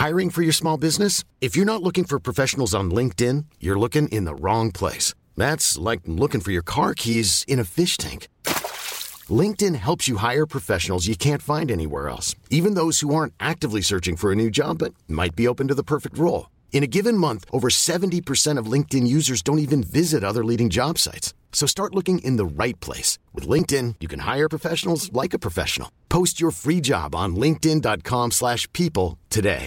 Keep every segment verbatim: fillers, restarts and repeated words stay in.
Hiring for your small business? If you're not looking for professionals on LinkedIn, you're looking in the wrong place. That's like looking for your car keys in a fish tank. LinkedIn helps you hire professionals you can't find anywhere else, even those who aren't actively searching for a new job but might be open to the perfect role. In a given month, over seventy percent of LinkedIn users don't even visit other leading job sites. So start looking in the right place. With LinkedIn, you can hire professionals like a professional. Post your free job on linkedin dot com slash people today.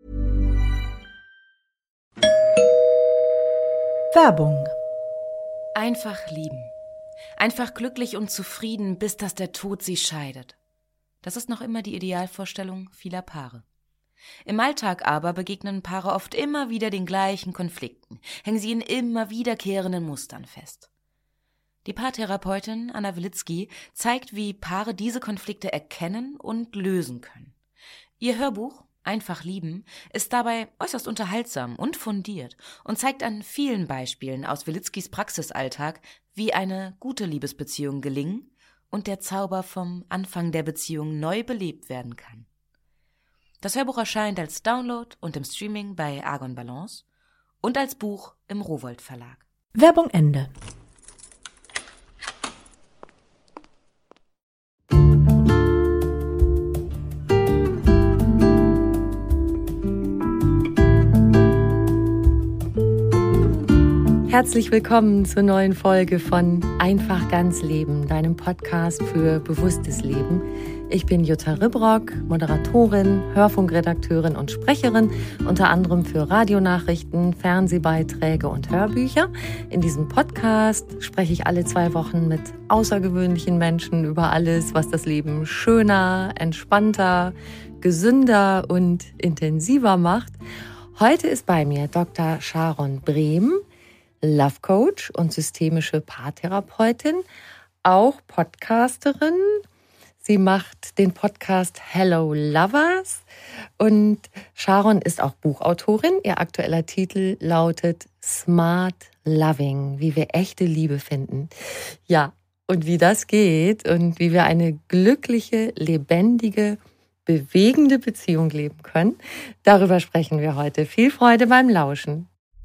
Werbung. Einfach lieben. Einfach glücklich und zufrieden, bis dass der Tod sie scheidet. Das ist noch immer die Idealvorstellung vieler Paare. Im Alltag aber begegnen Paare oft immer wieder den gleichen Konflikten, hängen sie in immer wiederkehrenden Mustern fest. Die Paartherapeutin Anna Wilitzki zeigt, wie Paare diese Konflikte erkennen und lösen können. Ihr Hörbuch Einfach lieben ist dabei äußerst unterhaltsam und fundiert und zeigt an vielen Beispielen aus Wilitzkis Praxisalltag, wie eine gute Liebesbeziehung gelingen und der Zauber vom Anfang der Beziehung neu belebt werden kann. Das Hörbuch erscheint als Download und im Streaming bei Argon Balance und als Buch im Rowohlt Verlag. Werbung Ende. Herzlich willkommen zur neuen Folge von Einfach ganz Leben, deinem Podcast für bewusstes Leben. Ich bin Jutta Ribrock, Moderatorin, Hörfunkredakteurin und Sprecherin, unter anderem für Radionachrichten, Fernsehbeiträge und Hörbücher. In diesem Podcast spreche ich alle zwei Wochen mit außergewöhnlichen Menschen über alles, was das Leben schöner, entspannter, gesünder und intensiver macht. Heute ist bei mir Doktor Sharon Brehm, Love Coach und systemische Paartherapeutin, auch Podcasterin. Sie macht den Podcast Hello Lovers und Sharon ist auch Buchautorin. Ihr aktueller Titel lautet Smart Loving, wie wir echte Liebe finden. Ja, und wie das geht und wie wir eine glückliche, lebendige, bewegende Beziehung leben können, darüber sprechen wir heute. Viel Freude beim Lauschen.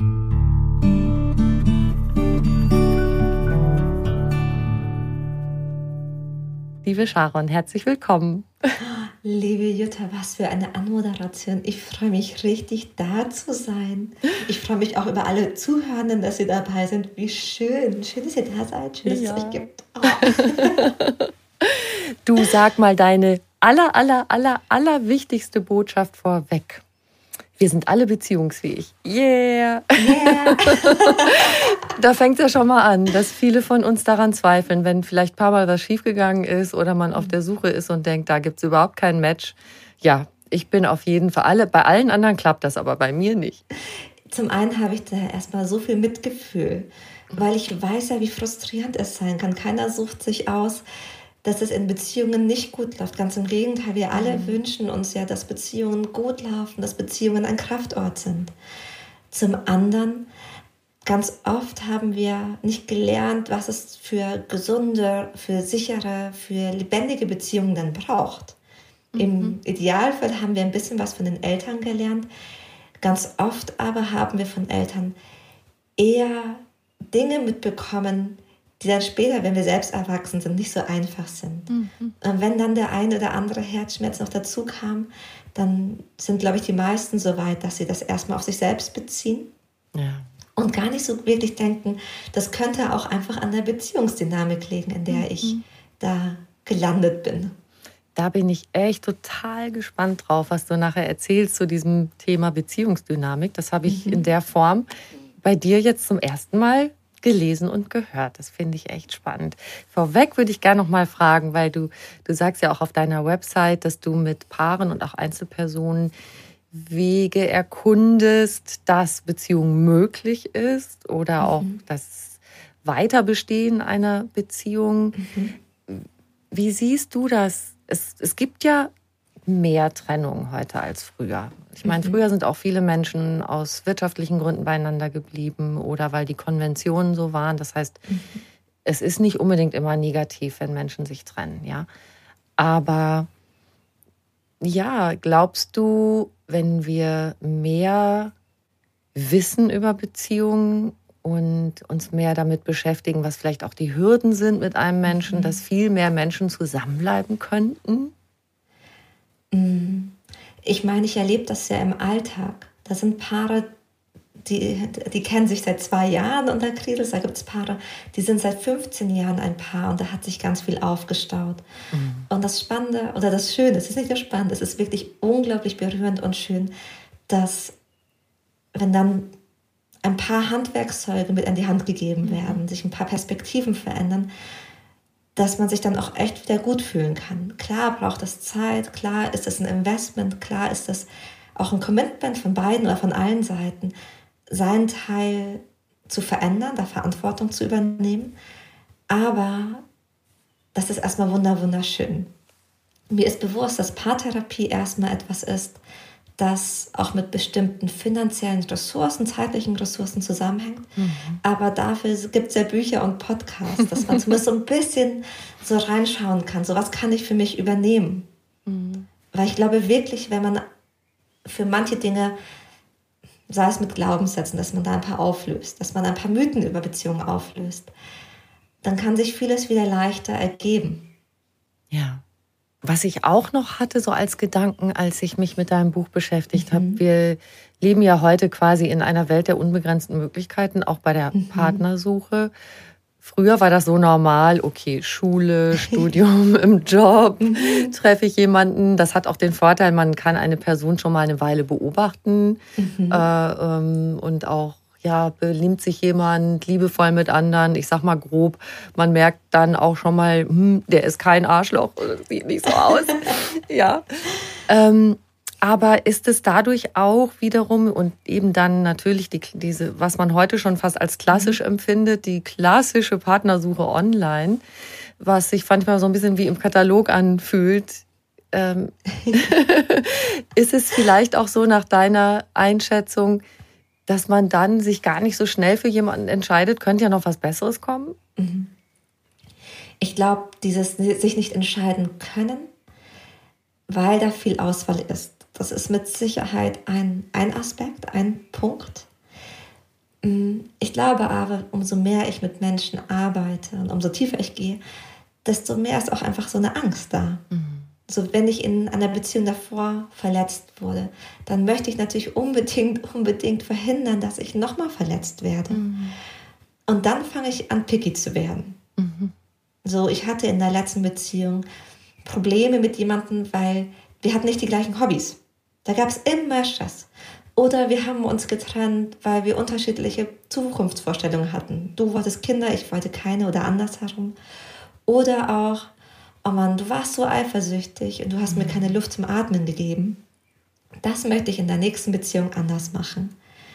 Liebe Sharon, herzlich willkommen. Liebe Jutta, was für eine Anmoderation. Ich freue mich richtig, da zu sein. Ich freue mich auch über alle Zuhörenden, dass sie dabei sind. Wie schön. Schön, dass ihr da seid. Schön, dass ja. es euch gibt. Oh. Du, sag mal deine aller, aller, aller, aller wichtigste Botschaft vorweg. Wir sind alle beziehungsfähig. Yeah! Yeah. Da fängt es ja schon mal an, dass viele von uns daran zweifeln, wenn vielleicht ein paar Mal was schiefgegangen ist oder man auf der Suche ist und denkt, da gibt es überhaupt kein Match. Ja, ich bin auf jeden Fall, alle, bei allen anderen klappt das, aber bei mir nicht. Zum einen habe ich da erstmal so viel Mitgefühl, weil ich weiß ja, wie frustrierend es sein kann. Keiner sucht sich aus, dass es in Beziehungen nicht gut läuft. Ganz im Gegenteil, wir alle mhm. wünschen uns ja, dass Beziehungen gut laufen, dass Beziehungen ein Kraftort sind. Zum anderen, ganz oft haben wir nicht gelernt, was es für gesunde, für sichere, für lebendige Beziehungen dann braucht. Mhm. Im Idealfall haben wir ein bisschen was von den Eltern gelernt. Ganz oft aber haben wir von Eltern eher Dinge mitbekommen, die dann später, wenn wir selbst erwachsen sind, nicht so einfach sind. Mhm. Und wenn dann der eine oder andere Herzschmerz noch dazu kam, dann sind, glaube ich, die meisten so weit, dass sie das erstmal auf sich selbst beziehen ja. und gar nicht so wirklich denken, das könnte auch einfach an der Beziehungsdynamik liegen, in der mhm. ich da gelandet bin. Da bin ich echt total gespannt drauf, was du nachher erzählst zu diesem Thema Beziehungsdynamik. Das habe ich mhm. in der Form bei dir jetzt zum ersten Mal gelesen und gehört. Das finde ich echt spannend. Vorweg würde ich gerne noch mal fragen, weil du, du sagst ja auch auf deiner Website, dass du mit Paaren und auch Einzelpersonen Wege erkundest, dass Beziehung möglich ist oder mhm. auch das Weiterbestehen einer Beziehung. Mhm. Wie siehst du das? Es, es gibt ja mehr Trennungen heute als früher. Ich meine, mhm. früher sind auch viele Menschen aus wirtschaftlichen Gründen beieinander geblieben oder weil die Konventionen so waren. Das heißt, mhm. es ist nicht unbedingt immer negativ, wenn Menschen sich trennen, ja. Aber ja, glaubst du, wenn wir mehr wissen über Beziehungen und uns mehr damit beschäftigen, was vielleicht auch die Hürden sind mit einem Menschen, mhm. dass viel mehr Menschen zusammenbleiben könnten? Ich meine, ich erlebe das ja im Alltag. Da sind Paare, die, die kennen sich seit zwei Jahren unter Kredels. Da gibt es Paare, die sind seit fünfzehn Jahren ein Paar und da hat sich ganz viel aufgestaut. Mhm. Und das Spannende oder das Schöne, es ist nicht nur spannend, es ist wirklich unglaublich berührend und schön, dass wenn dann ein paar Handwerkszeuge mit an die Hand gegeben werden, mhm. sich ein paar Perspektiven verändern, dass man sich dann auch echt wieder gut fühlen kann. Klar braucht das Zeit, klar ist das ein Investment, klar ist das auch ein Commitment von beiden oder von allen Seiten, seinen Teil zu verändern, da Verantwortung zu übernehmen. Aber das ist erstmal wunder, wunderschön. Mir ist bewusst, dass Paartherapie erstmal etwas ist, das auch mit bestimmten finanziellen Ressourcen, zeitlichen Ressourcen zusammenhängt. Mhm. Aber dafür gibt es ja Bücher und Podcasts, dass man zumindest so ein bisschen so reinschauen kann. So, was kann ich für mich übernehmen? Mhm. Weil ich glaube wirklich, wenn man für manche Dinge, sei es mit Glaubenssätzen, dass man da ein paar auflöst, dass man ein paar Mythen über Beziehungen auflöst, dann kann sich vieles wieder leichter ergeben. Ja. Was ich auch noch hatte, so als Gedanken, als ich mich mit deinem Buch beschäftigt mhm. habe, wir leben ja heute quasi in einer Welt der unbegrenzten Möglichkeiten, auch bei der mhm. Partnersuche. Früher war das so normal, okay, Schule, Studium, im Job, treffe ich jemanden. Das hat auch den Vorteil, man kann eine Person schon mal eine Weile beobachten mhm. äh, ähm, und auch ja, benimmt sich jemand liebevoll mit anderen. Ich sag mal grob, man merkt dann auch schon mal, hm, der ist kein Arschloch, sieht nicht so aus. ja. Ähm, aber ist es dadurch auch wiederum und eben dann natürlich die, diese, was man heute schon fast als klassisch mhm. empfindet, die klassische Partnersuche online, was sich manchmal so ein bisschen wie im Katalog anfühlt, ähm, ist es vielleicht auch so nach deiner Einschätzung, dass man dann sich gar nicht so schnell für jemanden entscheidet, könnte ja noch was Besseres kommen? Ich glaube, dieses sich nicht entscheiden können, weil da viel Auswahl ist. Das ist mit Sicherheit ein, ein Aspekt, ein Punkt. Ich glaube aber, umso mehr ich mit Menschen arbeite und umso tiefer ich gehe, desto mehr ist auch einfach so eine Angst da. Mhm. So, wenn ich in einer Beziehung davor verletzt wurde, dann möchte ich natürlich unbedingt, unbedingt verhindern, dass ich nochmal verletzt werde. Mhm. Und dann fange ich an, picky zu werden. Mhm. So, ich hatte in der letzten Beziehung Probleme mit jemandem, weil wir hatten nicht die gleichen Hobbys. Da gab es immer Stress. Oder wir haben uns getrennt, weil wir unterschiedliche Zukunftsvorstellungen hatten. Du wolltest Kinder, ich wollte keine oder andersherum. Oder auch, oh Mann, du warst so eifersüchtig und du hast mir keine Luft zum Atmen gegeben. Das möchte ich in der nächsten Beziehung anders machen.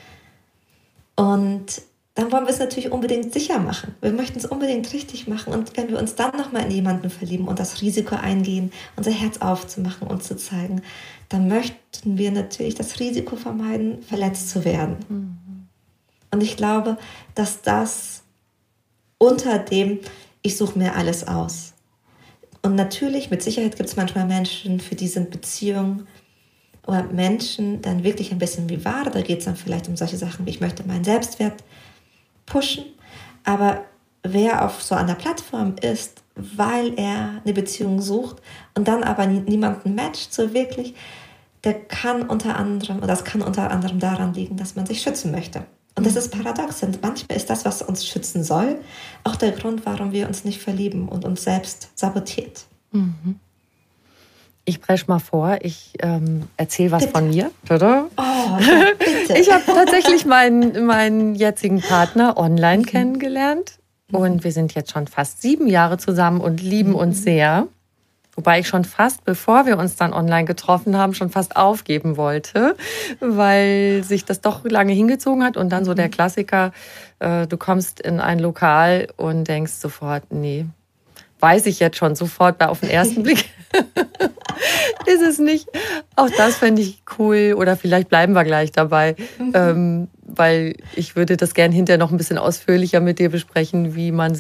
Und dann wollen wir es natürlich unbedingt sicher machen. Wir möchten es unbedingt richtig machen. Und wenn wir uns dann nochmal in jemanden verlieben und das Risiko eingehen, unser Herz aufzumachen und zu zeigen, dann möchten wir natürlich das Risiko vermeiden, verletzt zu werden. Mhm. Und ich glaube, dass das unter dem, ich suche mir alles aus. Und natürlich, mit Sicherheit gibt es manchmal Menschen, für die sind Beziehungen oder Menschen dann wirklich ein bisschen wie Ware. Da geht es dann vielleicht um solche Sachen wie, ich möchte meinen Selbstwert pushen. Aber wer auf so einer Plattform ist, weil er eine Beziehung sucht und dann aber niemanden matcht, so wirklich, der kann unter anderem, oder das kann unter anderem daran liegen, dass man sich schützen möchte. Und das ist paradox. Und manchmal ist das, was uns schützen soll, auch der Grund, warum wir uns nicht verlieben und uns selbst sabotiert. Mhm. Ich presche mal vor, ich ähm, erzähle was bitte. Von mir. Oder? Oh, ja, bitte. Ich habe tatsächlich meinen, meinen jetzigen Partner online mhm. kennengelernt. Und wir sind jetzt schon fast sieben Jahre zusammen und lieben mhm. uns sehr. Wobei ich schon fast, bevor wir uns dann online getroffen haben, schon fast aufgeben wollte, weil sich das doch lange hingezogen hat. Und dann so der Klassiker, äh, du kommst in ein Lokal und denkst sofort, nee, weiß ich jetzt schon sofort auf den ersten Blick. Ist es nicht. Auch das fände ich cool. Oder vielleicht bleiben wir gleich dabei, mhm. ähm, weil ich würde das gerne hinterher noch ein bisschen ausführlicher mit dir besprechen, wie man sich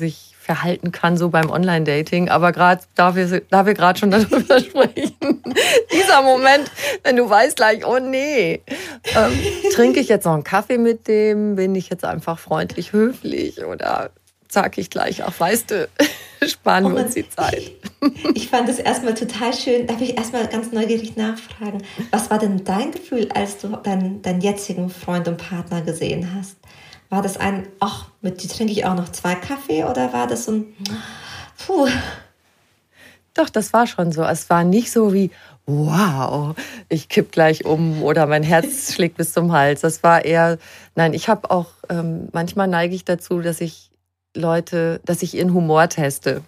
verhalten kann, so beim Online-Dating. Aber gerade, da wir, da wir gerade schon darüber sprechen, dieser Moment, wenn du weißt gleich, oh nee, ähm, trinke ich jetzt noch einen Kaffee mit dem, bin ich jetzt einfach freundlich höflich oder sag ich gleich, ach weißt du, sparen wir uns die Zeit. Ich fand es erstmal total schön, darf ich erstmal ganz neugierig nachfragen, was war denn dein Gefühl, als du deinen, deinen jetzigen Freund und Partner gesehen hast? War das ein, ach, mit dir trinke ich auch noch zwei Kaffee oder war das so ein, puh? Doch, das war schon so. Es war nicht so wie, wow, ich kipp gleich um oder mein Herz schlägt bis zum Hals. Das war eher, nein, ich habe auch, ähm, manchmal neige ich dazu, dass ich Leute, dass ich ihren Humor teste.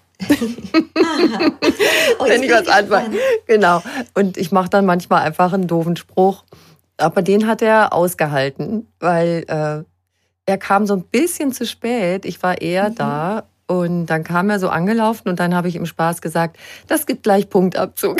Oh, wenn ich was anfange. Genau. Und ich mache dann manchmal einfach einen doofen Spruch. Aber den hat er ausgehalten, weil äh, er kam so ein bisschen zu spät. Ich war eher mhm. da. Und dann kam er so angelaufen und dann habe ich im Spaß gesagt, das gibt gleich Punktabzug.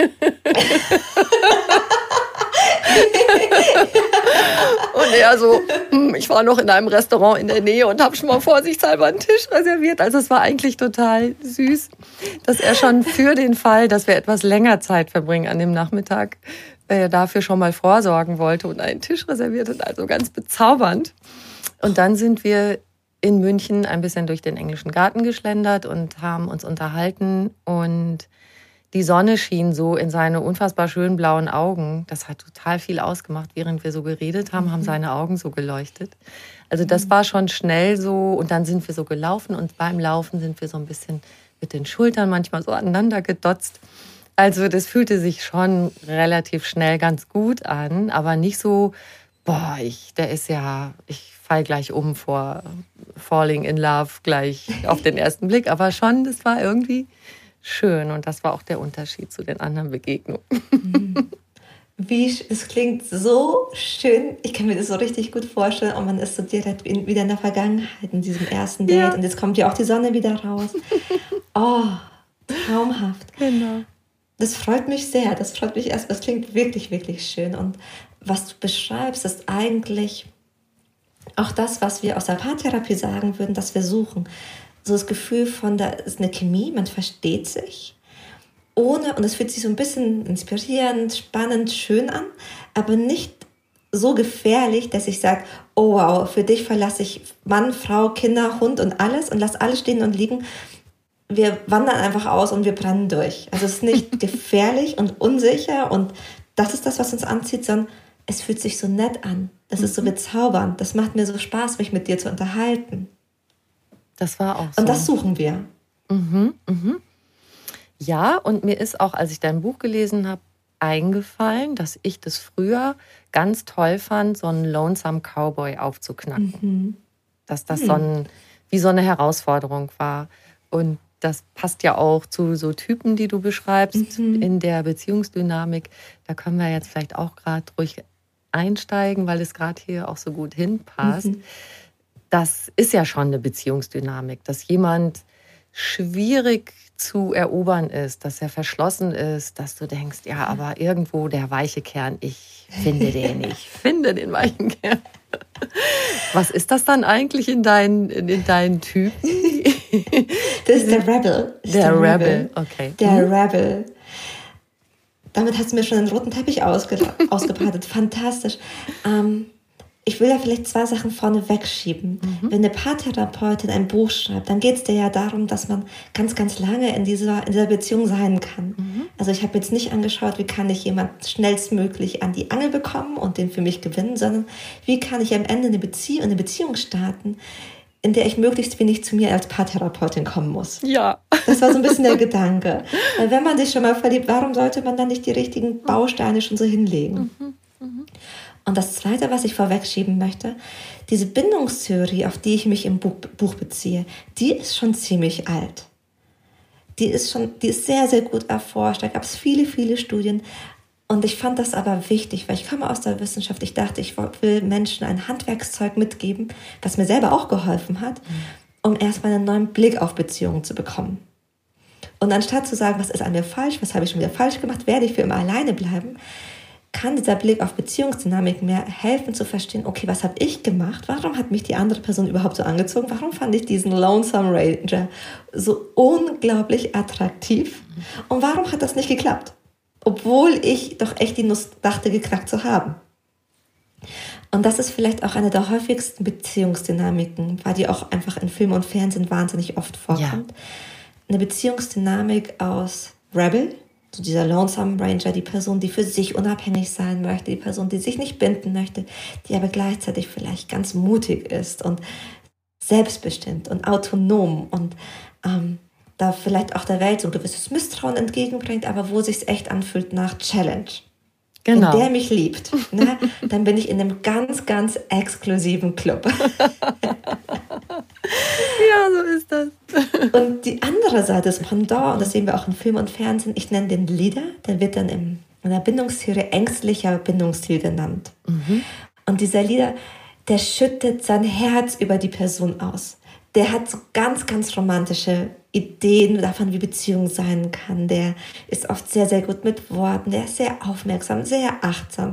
Und er so, hm, ich war noch in einem Restaurant in der Nähe und habe schon mal vorsichtshalber einen Tisch reserviert. Also es war eigentlich total süß, dass er schon für den Fall, dass wir etwas länger Zeit verbringen an dem Nachmittag, äh, dafür schon mal vorsorgen wollte und einen Tisch reserviert hat. Also ganz bezaubernd. Und dann sind wir in München ein bisschen durch den englischen Garten geschlendert und haben uns unterhalten und die Sonne schien so in seine unfassbar schönen blauen Augen. Das hat total viel ausgemacht. Während wir so geredet haben, mhm. haben seine Augen so geleuchtet. Also das war schon schnell so. Und dann sind wir so gelaufen und beim Laufen sind wir so ein bisschen mit den Schultern manchmal so aneinander gedotzt. Also das fühlte sich schon relativ schnell ganz gut an, aber nicht so, boah, ich, der ist ja, ich fall gleich um vor Falling in Love gleich auf den ersten Blick. Aber schon, das war irgendwie schön und das war auch der Unterschied zu den anderen Begegnungen. Wie, es klingt so schön, ich kann mir das so richtig gut vorstellen und man ist so direkt in, wieder in der Vergangenheit, in diesem ersten Date ja. Und jetzt kommt ja auch die Sonne wieder raus. Oh, traumhaft. Genau. Das freut mich sehr, das freut mich erst, das klingt wirklich, wirklich schön und was du beschreibst, ist eigentlich auch das, was wir aus der Paartherapie sagen würden, dass wir suchen. So das Gefühl von, da ist eine Chemie, man versteht sich, ohne, und es fühlt sich so ein bisschen inspirierend, spannend, schön an, aber nicht so gefährlich, dass ich sage, oh wow, für dich verlasse ich Mann, Frau, Kinder, Hund und alles und lasse alles stehen und liegen. Wir wandern einfach aus und wir brennen durch. Also es ist nicht gefährlich und unsicher und das ist das, was uns anzieht, sondern es fühlt sich so nett an. Das mhm. ist so bezaubernd. Das macht mir so Spaß, mich mit dir zu unterhalten. Das war auch so. Und das suchen wir. Mhm, mhm. Ja, und mir ist auch, als ich dein Buch gelesen habe, eingefallen, dass ich das früher ganz toll fand, so einen Lonesome Cowboy aufzuknacken. Mhm. Dass das mhm. so ein, wie so eine Herausforderung war. Und das passt ja auch zu so Typen, die du beschreibst, mhm. in der Beziehungsdynamik. Da können wir jetzt vielleicht auch gerade ruhig einsteigen, weil es gerade hier auch so gut hinpasst. Mhm. Das ist ja schon eine Beziehungsdynamik, dass jemand schwierig zu erobern ist, dass er verschlossen ist, dass du denkst, ja, aber irgendwo der weiche Kern, ich finde den nicht, ich finde den weichen Kern. Was ist das dann eigentlich in deinen, in deinen Typen? Das ist der Rebel. Der, der Rebel. Rebel, okay. Der mhm. Rebel. Damit hast du mir schon einen roten Teppich ausge- ausgebreitet. Fantastisch. Ähm, ich will ja vielleicht zwei Sachen vorne wegschieben. Mhm. Wenn eine Paartherapeutin ein Buch schreibt, dann geht es dir ja darum, dass man ganz, ganz lange in dieser, in dieser Beziehung sein kann. Mhm. Also ich habe jetzt nicht angeschaut, wie kann ich jemanden schnellstmöglich an die Angel bekommen und den für mich gewinnen, sondern wie kann ich am Ende eine Beziehung, eine Beziehung starten, in der ich möglichst wenig zu mir als Paartherapeutin kommen muss. Ja. Das war so ein bisschen der Gedanke. Weil wenn man sich schon mal verliebt, warum sollte man dann nicht die richtigen Bausteine schon so hinlegen? Mhm. Mhm. Und das Zweite, was ich vorwegschieben möchte, diese Bindungstheorie, auf die ich mich im Buch, Buch beziehe, die ist schon ziemlich alt. Die ist schon, die ist sehr, sehr gut erforscht. Da gab es viele, viele Studien. Und ich fand das aber wichtig, weil ich komme aus der Wissenschaft. Ich dachte, ich will Menschen ein Handwerkszeug mitgeben, was mir selber auch geholfen hat, um erstmal einen neuen Blick auf Beziehungen zu bekommen. Und anstatt zu sagen, was ist an mir falsch, was habe ich schon wieder falsch gemacht, werde ich für immer alleine bleiben, kann dieser Blick auf Beziehungsdynamik mir helfen zu verstehen, okay, was habe ich gemacht? Warum hat mich die andere Person überhaupt so angezogen? Warum fand ich diesen Lonesome Ranger so unglaublich attraktiv? Und warum hat das nicht geklappt? Obwohl ich doch echt die Nuss dachte, geknackt zu haben. Und das ist vielleicht auch eine der häufigsten Beziehungsdynamiken, weil die auch einfach in Film und Fernsehen wahnsinnig oft vorkommt. Ja. Eine Beziehungsdynamik aus Rebel, so dieser Lonesome Ranger, die Person, die für sich unabhängig sein möchte, die Person, die sich nicht binden möchte, die aber gleichzeitig vielleicht ganz mutig ist und selbstbestimmt und autonom und ähm, da vielleicht auch der Welt so ein gewisses Misstrauen entgegenbringt, aber wo es sich echt anfühlt nach Challenge. Genau. Wenn der mich liebt, ne, dann bin ich in einem ganz, ganz exklusiven Club. Ja, so ist das. Und die andere Seite des Pendant, und das sehen wir auch im Film und Fernsehen, ich nenne den Leader, der wird dann im, in der Bindungstheorie ängstlicher Bindungsstil genannt. Mhm. Und dieser Leader, der schüttet sein Herz über die Person aus. Der hat so ganz, ganz romantische Ideen davon, wie Beziehung sein kann. Der ist oft sehr, sehr gut mit Worten. Der ist sehr aufmerksam, sehr achtsam.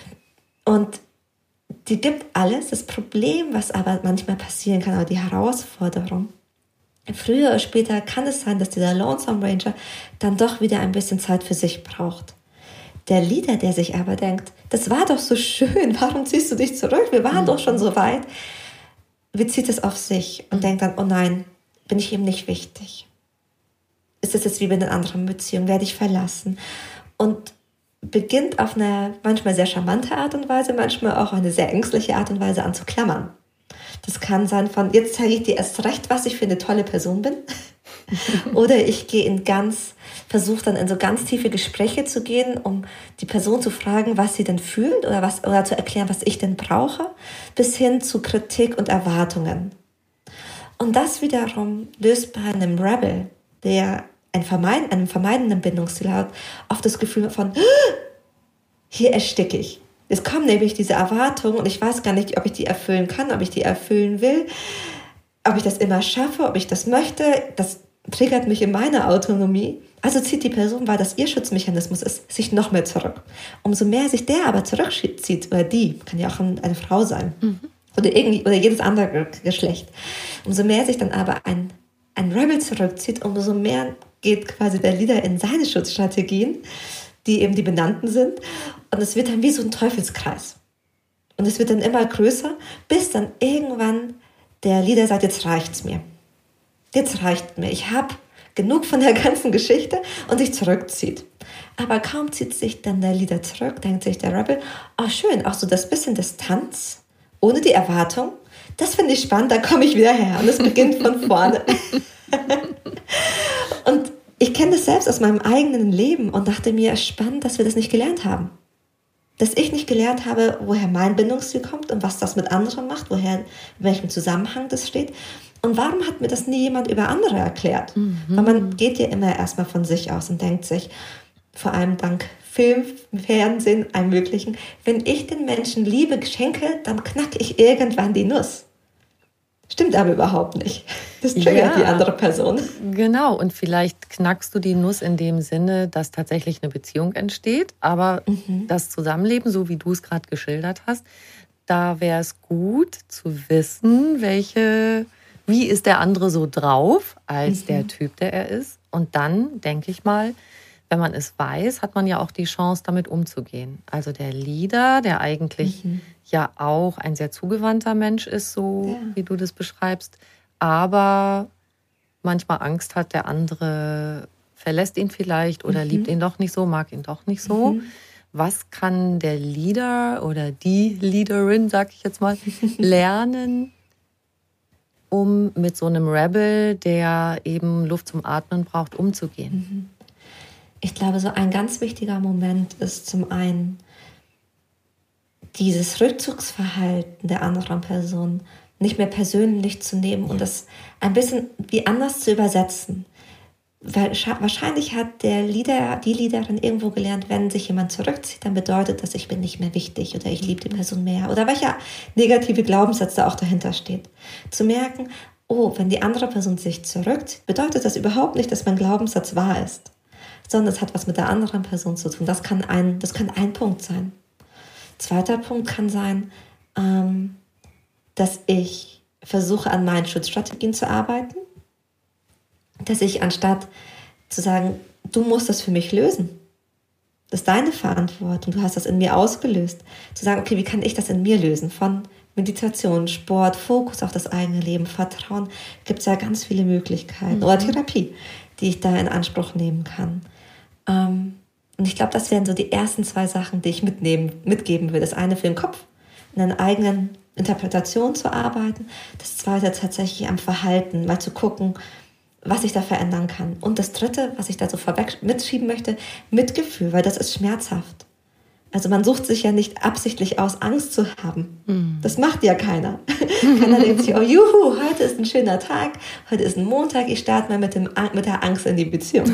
Und die gibt alles. Das Problem, was aber manchmal passieren kann, oder die Herausforderung, früher oder später kann es sein, dass dieser Lonesome Ranger dann doch wieder ein bisschen Zeit für sich braucht. Der Leader, der sich aber denkt, das war doch so schön, warum ziehst du dich zurück? Wir waren mhm. doch schon so weit. Bezieht es auf sich und mhm. denkt dann, oh nein, bin ich ihm nicht wichtig? Ist es jetzt wie bei den anderen Beziehungen? Werde ich verlassen? Und beginnt auf eine manchmal sehr charmante Art und Weise, manchmal auch eine sehr ängstliche Art und Weise an zu klammern. Das kann sein von, jetzt zeige ich dir erst recht, was ich für eine tolle Person bin. Oder ich gehe in ganz, versuche dann in so ganz tiefe Gespräche zu gehen, um die Person zu fragen, was sie denn fühlt oder, was, oder zu erklären, was ich denn brauche, bis hin zu Kritik und Erwartungen. Und das wiederum löst bei einem Rebel, der ein Vermeiden, einen vermeidenden Bindungsstil hat, oft das Gefühl von, hier ersticke ich. Es kommen nämlich diese Erwartungen und ich weiß gar nicht, ob ich die erfüllen kann, ob ich die erfüllen will, ob ich das immer schaffe, ob ich das möchte. Das triggert mich in meiner Autonomie. Also zieht die Person, weil das ihr Schutzmechanismus ist, sich noch mehr zurück. Umso mehr sich der aber zurückzieht, oder die, kann ja auch eine Frau sein, mhm. oder, irgendwie, oder jedes andere Geschlecht, umso mehr sich dann aber ein, ein Rebel zurückzieht, umso mehr geht quasi der Leader in seine Schutzstrategien, die eben die benannten sind. Und es wird dann wie so ein Teufelskreis. Und es wird dann immer größer, bis dann irgendwann der Leader sagt, jetzt reicht's mir. Jetzt reicht mir. Ich habe genug von der ganzen Geschichte und sich zurückzieht. Aber kaum zieht sich dann der Leader zurück, denkt sich der Rebel, oh schön, auch so das bisschen Distanz, ohne die Erwartung, das finde ich spannend, da komme ich wieder her. Und es beginnt von vorne. Und ich kenne das selbst aus meinem eigenen Leben und dachte mir, spannend, dass wir das nicht gelernt haben. Dass ich nicht gelernt habe, woher mein Bindungsstil kommt und was das mit anderen macht, woher, in welchem Zusammenhang das steht. Und warum hat mir das nie jemand über andere erklärt? Mhm. Weil man geht ja immer erstmal von sich aus und denkt sich, vor allem dank Film, Fernsehen, allem Möglichen, wenn ich den Menschen Liebe schenke, dann knacke ich irgendwann die Nuss. Stimmt aber überhaupt nicht. Das triggert ja die andere Person. Genau, und vielleicht knackst du die Nuss in dem Sinne, dass tatsächlich eine Beziehung entsteht, aber mhm. das Zusammenleben, so wie du es gerade geschildert hast, da wäre es gut zu wissen, welche, wie ist der andere so drauf, als mhm. der Typ, der er ist. Und dann, denke ich mal, wenn man es weiß, hat man ja auch die Chance, damit umzugehen. Also der Leader, der eigentlich mhm. ja auch ein sehr zugewandter Mensch ist, so ja. wie du das beschreibst, aber manchmal Angst hat, der andere verlässt ihn vielleicht oder mhm. liebt ihn doch nicht so, mag ihn doch nicht so. Mhm. Was kann der Leader oder die Leaderin, sag ich jetzt mal, lernen, um mit so einem Rebel, der eben Luft zum Atmen braucht, umzugehen? Mhm. Ich glaube, so ein ganz wichtiger Moment ist zum einen dieses Rückzugsverhalten der anderen Person nicht mehr persönlich zu nehmen und das ein bisschen wie anders zu übersetzen. Weil wahrscheinlich hat der Leader, die Leaderin irgendwo gelernt, wenn sich jemand zurückzieht, dann bedeutet das, ich bin nicht mehr wichtig oder ich liebe die Person mehr oder welcher negative Glaubenssatz da auch dahinter steht. Zu merken, oh, wenn die andere Person sich zurückzieht, bedeutet das überhaupt nicht, dass mein Glaubenssatz wahr ist. sondern es hat was mit der anderen Person zu tun. Das kann ein, das kann ein Punkt sein. Zweiter Punkt kann sein, ähm, dass ich versuche, an meinen Schutzstrategien zu arbeiten, dass ich anstatt zu sagen, du musst das für mich lösen, das ist deine Verantwortung, du hast das in mir ausgelöst, zu sagen, okay, wie kann ich das in mir lösen? Von Meditation, Sport, Fokus auf das eigene Leben, Vertrauen, gibt es ja ganz viele Möglichkeiten. Mhm. Oder Therapie, die ich da in Anspruch nehmen kann. Ähm, und ich glaube, das wären so die ersten zwei Sachen, die ich mitnehmen, mitgeben würde. Das eine für den Kopf, in einer eigenen Interpretation zu arbeiten. Das zweite tatsächlich am Verhalten, mal zu gucken, was ich da verändern kann. Und das dritte, was ich da so vorweg mitschieben möchte, Mitgefühl, weil das ist schmerzhaft. Also man sucht sich ja nicht absichtlich aus, Angst zu haben. Mhm. Das macht ja keiner. Keiner denkt sich, oh juhu, heute ist ein schöner Tag, heute ist ein Montag, ich starte mal mit, dem, mit der Angst in die Beziehung.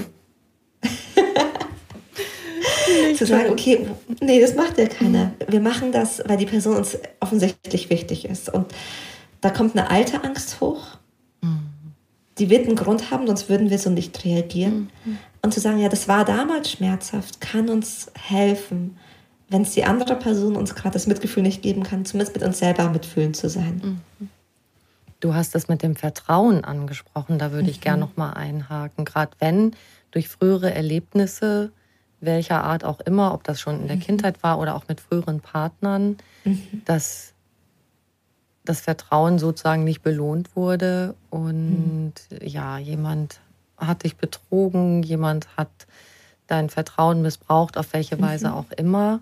Zu sagen, okay, nee, das macht ja keiner. Wir machen das, weil die Person uns offensichtlich wichtig ist. Und da kommt eine alte Angst hoch. Mhm. Die wird einen Grund haben, sonst würden wir so nicht reagieren. Mhm. Und zu sagen, ja, das war damals schmerzhaft, kann uns helfen, wenn es die andere Person uns gerade das Mitgefühl nicht geben kann, zumindest mit uns selber mitfühlend zu sein. Mhm. Du hast das mit dem Vertrauen angesprochen, da würde mhm. ich gerne noch mal einhaken. Gerade wenn durch frühere Erlebnisse, welcher Art auch immer, ob das schon in der mhm. Kindheit war oder auch mit früheren Partnern, mhm. dass das Vertrauen sozusagen nicht belohnt wurde und mhm. ja, jemand hat dich betrogen, jemand hat dein Vertrauen missbraucht, auf welche Weise mhm. auch immer.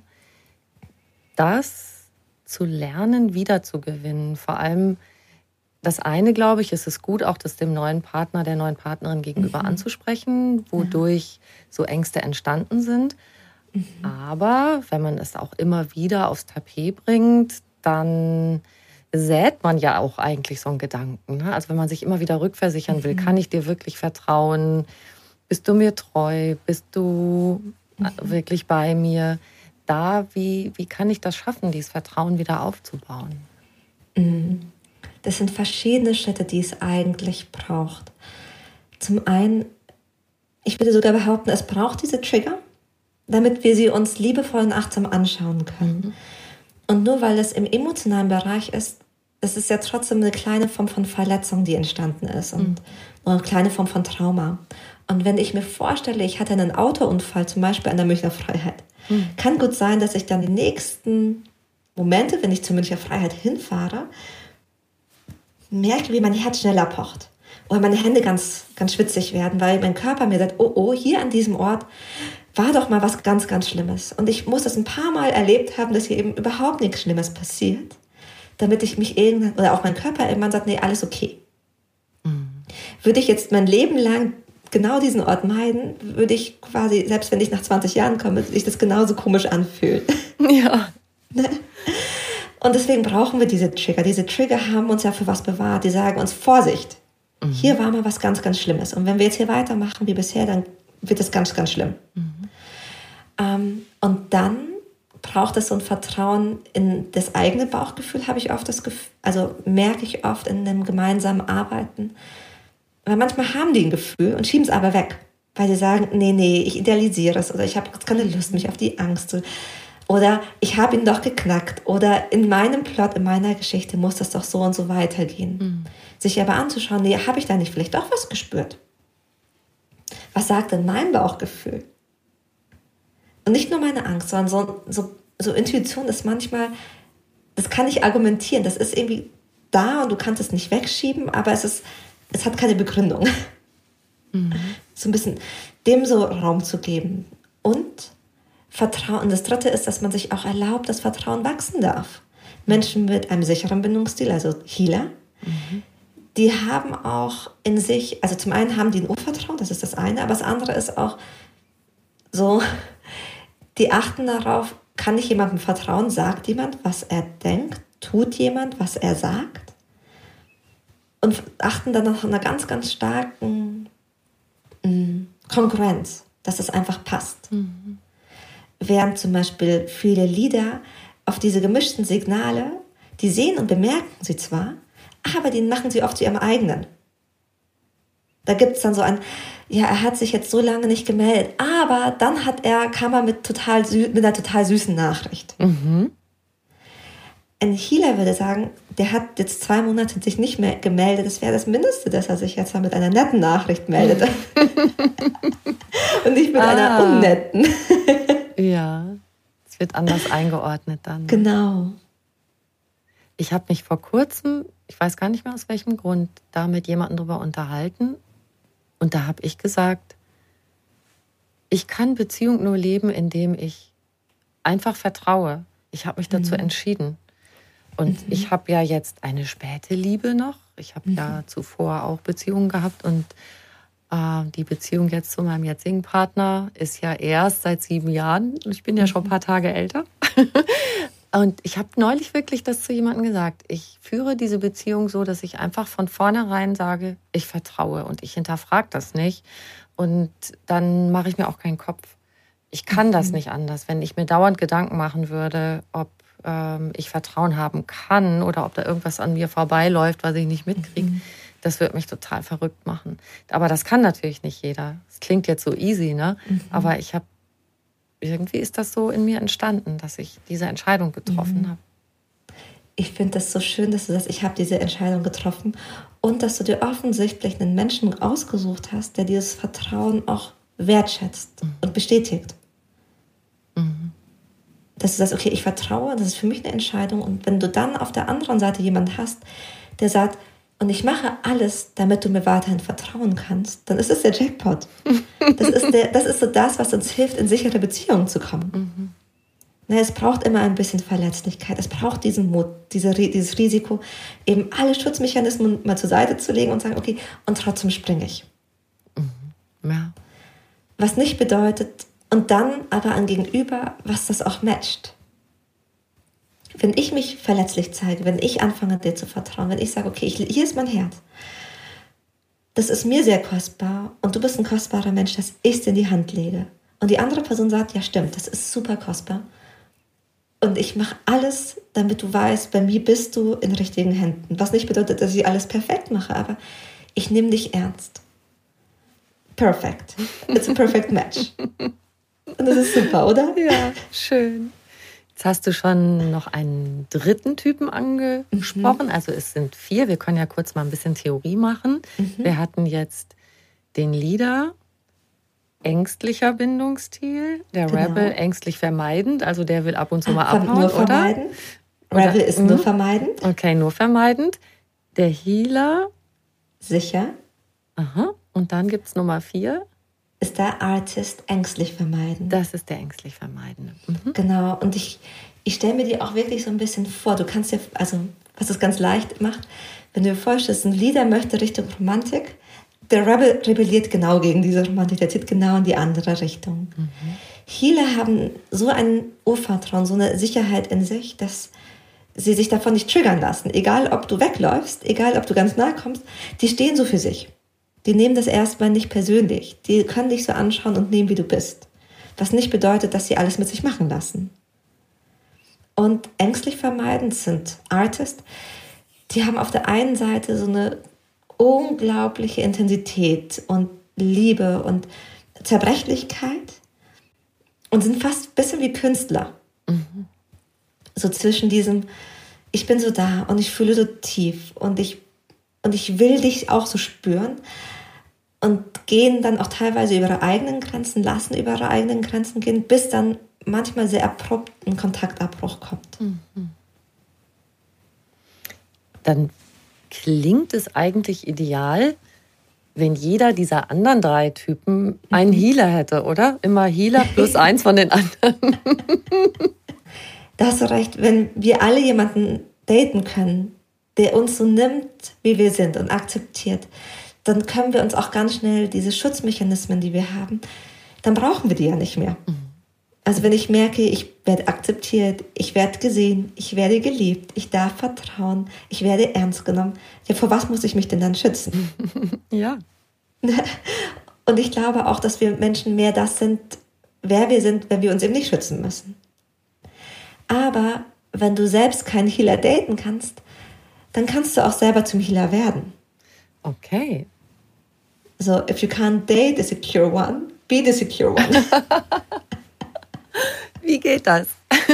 Das zu lernen, wiederzugewinnen. Vor allem das eine, glaube ich, ist es gut, auch das dem neuen Partner, der neuen Partnerin gegenüber mhm. anzusprechen, wodurch ja. so Ängste entstanden sind. Mhm. Aber wenn man es auch immer wieder aufs Tapet bringt, dann sät man ja auch eigentlich so einen Gedanken. Ne? Also wenn man sich immer wieder rückversichern will, mhm. kann ich dir wirklich vertrauen? Bist du mir treu? Bist du mhm. wirklich bei mir? Da, wie, wie kann ich das schaffen, dieses Vertrauen wieder aufzubauen? Das sind verschiedene Schritte, die es eigentlich braucht. Zum einen, ich würde sogar behaupten, es braucht diese Trigger, damit wir sie uns liebevoll und achtsam anschauen können. Mhm. Und nur weil es im emotionalen Bereich ist, es ist ja trotzdem eine kleine Form von Verletzung, die entstanden ist und mhm. eine kleine Form von Trauma. Und wenn ich mir vorstelle, ich hatte einen Autounfall, zum Beispiel an der Münchner Freiheit, mhm. kann gut sein, dass ich dann die nächsten Momente, wenn ich zur Münchner Freiheit hinfahre, merke, wie mein Herz schneller pocht. Oder meine Hände ganz, ganz schwitzig werden, weil mein Körper mir sagt, oh, oh, hier an diesem Ort war doch mal was ganz, ganz Schlimmes. Und ich muss das ein paar Mal erlebt haben, dass hier eben überhaupt nichts Schlimmes passiert, damit ich mich irgendwann, oder auch mein Körper irgendwann sagt, nee, alles okay. Mhm. Würde ich jetzt mein Leben lang genau diesen Ort meiden, würde ich quasi, selbst wenn ich nach zwanzig Jahren komme, würde ich das genauso komisch anfühlen. Ja. Und deswegen brauchen wir diese Trigger. Diese Trigger haben uns ja für was bewahrt. Die sagen uns, Vorsicht, mhm. hier war mal was ganz, ganz Schlimmes. Und wenn wir jetzt hier weitermachen wie bisher, dann wird es ganz, ganz schlimm. Mhm. Ähm, und dann braucht es so ein Vertrauen in das eigene Bauchgefühl, habe ich oft das Gefühl, also merke ich oft in dem gemeinsamen Arbeiten. Weil manchmal haben die ein Gefühl und schieben es aber weg, weil sie sagen, nee, nee, ich idealisiere es oder ich habe jetzt keine Lust, mich auf die Angst zu... Oder ich habe ihn doch geknackt. Oder in meinem Plot, in meiner Geschichte muss das doch so und so weitergehen. Mhm. Sich aber anzuschauen, nee, habe ich da nicht vielleicht doch was gespürt? Was sagt denn mein Bauchgefühl? Und nicht nur meine Angst, sondern so, so, so Intuition ist manchmal, das kann ich argumentieren, das ist irgendwie da und du kannst es nicht wegschieben, aber es ist, es hat keine Begründung. Mhm. So ein bisschen dem so Raum zu geben. Und Vertrauen. Das Dritte ist, dass man sich auch erlaubt, dass Vertrauen wachsen darf. Menschen mit einem sicheren Bindungsstil, also Healer, mhm. die haben auch in sich, also zum einen haben die ein Urvertrauen, das ist das eine, aber das andere ist auch so, die achten darauf, kann ich jemandem vertrauen, sagt jemand, was er denkt, tut jemand, was er sagt und achten dann nach einer ganz, ganz starken mh, Kongruenz, dass es einfach passt. Mhm. Während zum Beispiel viele Lieder auf diese gemischten Signale, die sehen und bemerken sie zwar, aber die machen sie oft zu ihrem eigenen. Da gibt es dann so ein, ja, er hat sich jetzt so lange nicht gemeldet, aber dann hat er, kam er mit, total sü- mit einer total süßen Nachricht. Mhm. Ein Healer würde sagen, der hat jetzt zwei Monate sich nicht mehr gemeldet. Das wäre das Mindeste, dass er sich jetzt mal mit einer netten Nachricht meldet. Und nicht mit ah. einer unnetten. Ja, es wird anders eingeordnet dann. Genau. Ich habe mich vor kurzem, ich weiß gar nicht mehr aus welchem Grund, da mit jemandem drüber unterhalten. Und da habe ich gesagt, ich kann Beziehung nur leben, indem ich einfach vertraue. Ich habe mich dazu mhm. entschieden. Und mhm. ich habe ja jetzt eine späte Liebe noch. Ich habe mhm. ja zuvor auch Beziehungen gehabt. Und äh, die Beziehung jetzt zu meinem jetzigen Partner ist ja erst seit sieben Jahren. Ich bin ja schon ein paar Tage älter. Und ich habe neulich wirklich das zu jemandem gesagt. Ich führe diese Beziehung so, dass ich einfach von vornherein sage, ich vertraue und ich hinterfrage das nicht. Und dann mache ich mir auch keinen Kopf. Ich kann mhm. das nicht anders. Wenn ich mir dauernd Gedanken machen würde, ob ähm, ich Vertrauen haben kann oder ob da irgendwas an mir vorbeiläuft, was ich nicht mitkriege, mhm. das würde mich total verrückt machen. Aber das kann natürlich nicht jeder. Es klingt jetzt so easy, ne? Mhm. Aber ich habe irgendwie ist das so in mir entstanden, dass ich diese Entscheidung getroffen mhm. habe. Ich finde das so schön, dass du sagst, ich habe diese Entscheidung getroffen und dass du dir offensichtlich einen Menschen ausgesucht hast, der dieses Vertrauen auch wertschätzt mhm. und bestätigt. Mhm. Dass du sagst, okay, ich vertraue, das ist für mich eine Entscheidung. Und wenn du dann auf der anderen Seite jemanden hast, der sagt, und ich mache alles, damit du mir weiterhin vertrauen kannst, dann ist es der Jackpot. Das ist, der, das ist so das, was uns hilft, in sichere Beziehungen zu kommen. Mhm. Na, es braucht immer ein bisschen Verletzlichkeit. Es braucht diesen Mut, diese, dieses Risiko, eben alle Schutzmechanismen mal zur Seite zu legen und sagen, okay, und trotzdem springe ich. Mhm. Ja. Was nicht bedeutet, und dann aber ein Gegenüber, was das auch matcht. Wenn ich mich verletzlich zeige, wenn ich anfange, dir zu vertrauen, wenn ich sage, okay, ich, hier ist mein Herz, das ist mir sehr kostbar und du bist ein kostbarer Mensch, dass ich es dir in die Hand lege. Und die andere Person sagt, ja stimmt, das ist super kostbar. Und ich mache alles, damit du weißt, bei mir bist du in richtigen Händen. Was nicht bedeutet, dass ich alles perfekt mache, aber ich nehme dich ernst. Perfect. It's a perfect match. Und das ist super, oder? Ja, schön. Jetzt hast du schon noch einen dritten Typen angesprochen. Mhm. Also es sind vier. Wir können ja kurz mal ein bisschen Theorie machen. Mhm. Wir hatten jetzt den Leader, ängstlicher Bindungsstil. Der genau. Rebel, ängstlich vermeidend. Also der will ab und zu mal Ach, abhauen, nur vermeiden. Oder? Rebel ist mhm. nur vermeidend. Okay, nur vermeidend. Der Healer. Sicher. Aha. Und dann gibt es Nummer vier. Ist der Artist, ängstlich vermeiden. Das ist der ängstlich Vermeidende. Mhm. Genau, und ich, ich stelle mir die auch wirklich so ein bisschen vor. Du kannst dir, also was es ganz leicht macht, wenn du dir vorstellst, ein Leader möchte Richtung Romantik, der Rebel rebelliert genau gegen diese Romantik, der zieht genau in die andere Richtung. Mhm. Healer haben so ein Urvertrauen, so eine Sicherheit in sich, dass sie sich davon nicht triggern lassen. Egal, ob du wegläufst, egal, ob du ganz nahe kommst, die stehen so für sich. Die nehmen das erstmal nicht persönlich. Die können dich so anschauen und nehmen, wie du bist. Was nicht bedeutet, dass sie alles mit sich machen lassen. Und ängstlich vermeidend sind Artists, die haben auf der einen Seite so eine unglaubliche Intensität und Liebe und Zerbrechlichkeit und sind fast ein bisschen wie Künstler. Mhm. So zwischen diesem, ich bin so da und ich fühle so tief und ich, und ich will dich auch so spüren. Und gehen dann auch teilweise über ihre eigenen Grenzen, lassen über ihre eigenen Grenzen gehen, bis dann manchmal sehr abrupt ein Kontaktabbruch kommt. Mhm. Dann klingt es eigentlich ideal, wenn jeder dieser anderen drei Typen einen mhm. Healer hätte, oder? Immer Healer plus eins von den anderen. Da hast du recht. Wenn wir alle jemanden daten können, der uns so nimmt, wie wir sind und akzeptiert, dann können wir uns auch ganz schnell diese Schutzmechanismen, die wir haben, dann brauchen wir die ja nicht mehr. Mhm. Also wenn ich merke, ich werde akzeptiert, ich werde gesehen, ich werde geliebt, ich darf vertrauen, ich werde ernst genommen, ja, vor was muss ich mich denn dann schützen? Ja. Und ich glaube auch, dass wir Menschen mehr das sind, wer wir sind, wenn wir uns eben nicht schützen müssen. Aber wenn du selbst keinen Healer daten kannst, dann kannst du auch selber zum Healer werden. Okay. So, if you can't date a secure one, be the secure one. Wie geht das?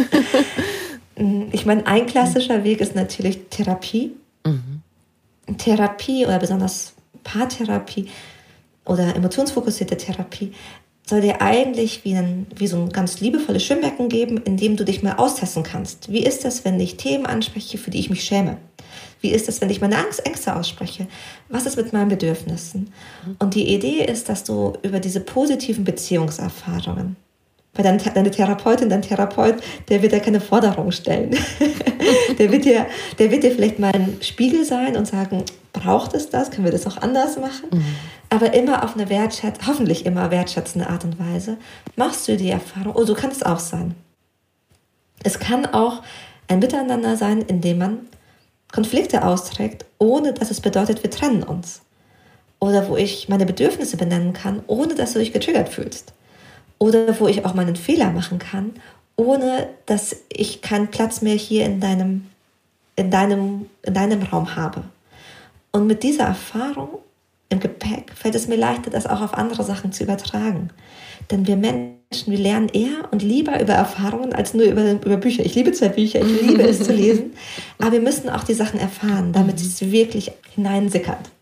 Ich meine, ein klassischer Weg ist natürlich Therapie. Mhm. Therapie oder besonders Paartherapie oder emotionsfokussierte Therapie soll dir eigentlich wie, ein, wie so ein ganz liebevolles Schwimmbecken geben, in dem du dich mal austesten kannst. Wie ist das, wenn ich Themen anspreche, für die ich mich schäme? Wie ist das, wenn ich meine Angst, Ängste ausspreche? Was ist mit meinen Bedürfnissen? Und die Idee ist, dass du über diese positiven Beziehungserfahrungen, weil deine, deine Therapeutin, dein Therapeut, der wird ja keine Forderung stellen. der, wird dir, der wird dir vielleicht mal ein Spiegel sein und sagen, braucht es das? Können wir das auch anders machen? Mhm. Aber immer auf eine wertschätzende, hoffentlich immer wertschätzende Art und Weise machst du die Erfahrung, oh, so kann es auch sein. Es kann auch ein Miteinander sein, in dem man Konflikte austrägt, ohne dass es bedeutet, wir trennen uns. Oder wo ich meine Bedürfnisse benennen kann, ohne dass du dich getriggert fühlst. Oder wo ich auch mal einen Fehler machen kann, ohne dass ich keinen Platz mehr hier in deinem, in deinem, in deinem Raum habe. Und mit dieser Erfahrung im Gepäck fällt es mir leichter, das auch auf andere Sachen zu übertragen. Denn wir Menschen, wir lernen eher und lieber über Erfahrungen als nur über, über Bücher. Ich liebe zwar Bücher, ich liebe es zu lesen, aber wir müssen auch die Sachen erfahren, damit es wirklich hineinsickert.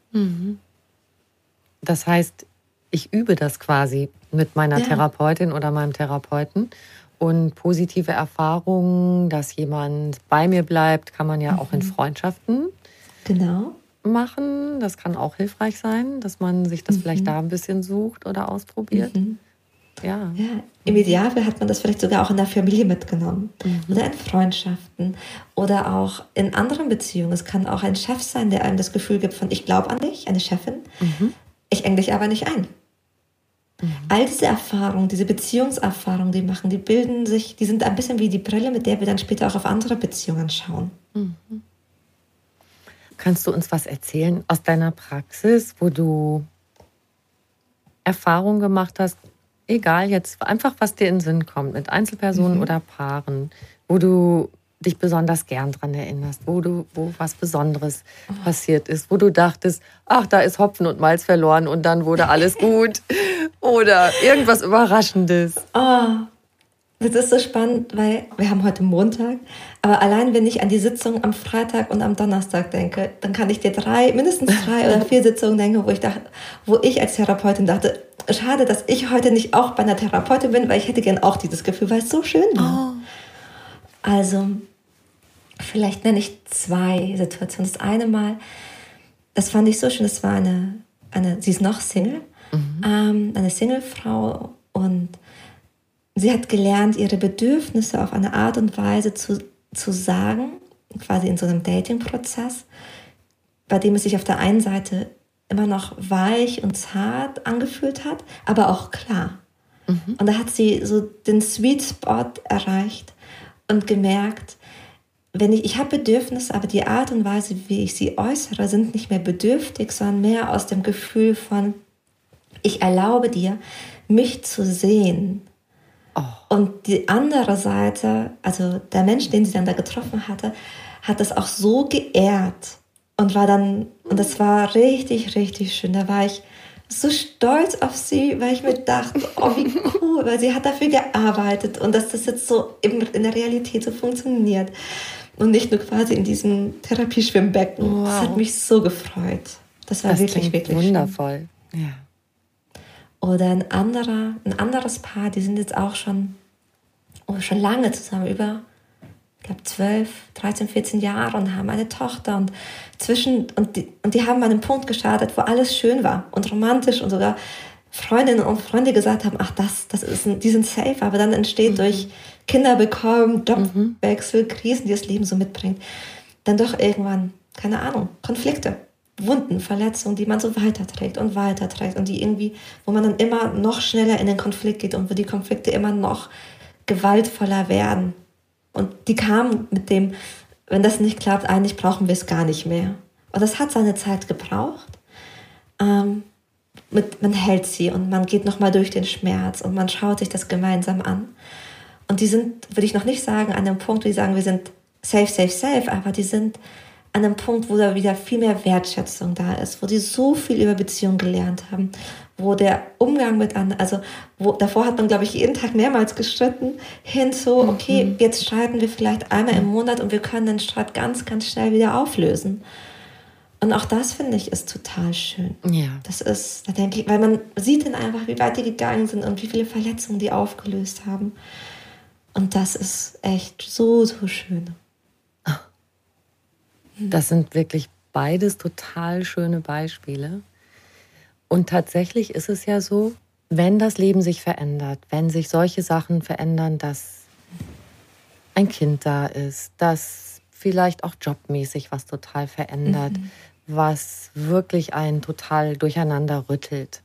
Das heißt, ich übe das quasi mit meiner Ja. Therapeutin oder meinem Therapeuten. Und positive Erfahrungen, dass jemand bei mir bleibt, kann man ja mhm. auch in Freundschaften Genau. machen. Das kann auch hilfreich sein, dass man sich das mhm. vielleicht da ein bisschen sucht oder ausprobiert. Mhm. Ja. Ja, im Idealfall hat man das vielleicht sogar auch in der Familie mitgenommen mhm. oder in Freundschaften oder auch in anderen Beziehungen. Es kann auch ein Chef sein, der einem das Gefühl gibt von, ich glaube an dich, eine Chefin, mhm. ich eng dich aber nicht ein. Mhm. All diese Erfahrungen, diese Beziehungserfahrungen, die machen, die bilden sich, die sind ein bisschen wie die Brille, mit der wir dann später auch auf andere Beziehungen schauen. Mhm. Kannst du uns was erzählen aus deiner Praxis, wo du Erfahrungen gemacht hast, egal jetzt, einfach was dir in den Sinn kommt, mit Einzelpersonen mhm. oder Paaren, wo du dich besonders gern dran erinnerst, wo du, wo was Besonderes oh. passiert ist, wo du dachtest, ach, da ist Hopfen und Malz verloren und dann wurde alles gut oder irgendwas Überraschendes. Oh, das ist so spannend, weil wir haben heute Montag, aber allein wenn ich an die Sitzung am Freitag und am Donnerstag denke, dann kann ich dir drei, mindestens drei oder vier Sitzungen denken, wo ich dachte, wo ich als Therapeutin dachte, schade, dass ich heute nicht auch bei einer Therapeutin bin, weil ich hätte gern auch dieses Gefühl, weil es so schön war. Oh. Also, vielleicht nenne ich zwei Situationen. Das eine Mal, das fand ich so schön, das war eine, eine sie ist noch Single, mhm. ähm, eine Singlefrau und sie hat gelernt, ihre Bedürfnisse auf eine Art und Weise zu, zu sagen, quasi in so einem Dating-Prozess, bei dem es sich auf der einen Seite immer noch weich und zart angefühlt hat, aber auch klar. Mhm. Und da hat sie so den Sweet Spot erreicht und gemerkt, wenn ich, ich habe Bedürfnisse, aber die Art und Weise, wie ich sie äußere, sind nicht mehr bedürftig, sondern mehr aus dem Gefühl von, ich erlaube dir, mich zu sehen. Oh. Und die andere Seite, also der Mensch, den sie dann da getroffen hatte, hat das auch so geehrt und war dann, und das war richtig, richtig schön. Da war ich so stolz auf sie, weil ich mir dachte, oh, wie cool, weil sie hat dafür gearbeitet und dass das jetzt so in der Realität so funktioniert und nicht nur quasi in diesem Therapieschwimmbecken. Wow. Das hat mich so gefreut. Das war das wirklich, wirklich wundervoll. Schön. Ja. Oder ein anderer, ein anderes Paar, die sind jetzt auch schon, oh, schon lange zusammen, über, ich glaube, zwölf, dreizehn, vierzehn Jahre und haben eine Tochter und zwischen, und die, und die haben an einem Punkt gestartet, wo alles schön war und romantisch und sogar Freundinnen und Freunde gesagt haben, ach, das, das ist ein, die sind safe, aber dann entsteht mhm. durch Kinder bekommen, Jobwechsel, mhm. Krisen, die das Leben so mitbringt, dann doch irgendwann, keine Ahnung, Konflikte, Wunden, Verletzungen, die man so weiterträgt und weiterträgt und die irgendwie, wo man dann immer noch schneller in den Konflikt geht und wo die Konflikte immer noch gewaltvoller werden. Und die kamen mit dem, wenn das nicht klappt, eigentlich brauchen wir es gar nicht mehr. Und das hat seine Zeit gebraucht. Ähm, mit, man hält sie und man geht nochmal durch den Schmerz und man schaut sich das gemeinsam an. Und die sind, würde ich noch nicht sagen, an dem Punkt, wo die sagen, wir sind safe, safe, safe, aber die sind an einem Punkt, wo da wieder viel mehr Wertschätzung da ist, wo die so viel über Beziehungen gelernt haben, wo der Umgang mit anderen, also wo, davor hat man, glaube ich, jeden Tag mehrmals gestritten, hin zu, okay, mhm. jetzt streiten wir vielleicht einmal im Monat und wir können den Streit ganz, ganz schnell wieder auflösen. Und auch das, finde ich, ist total schön. Ja. Das ist, da denke ich, weil man sieht dann einfach, wie weit die gegangen sind und wie viele Verletzungen die aufgelöst haben. Und das ist echt so, so schön. Das sind wirklich beides total schöne Beispiele. Und tatsächlich ist es ja so, wenn das Leben sich verändert, wenn sich solche Sachen verändern, dass ein Kind da ist, dass vielleicht auch jobmäßig was total verändert, mhm. was wirklich einen total durcheinander rüttelt,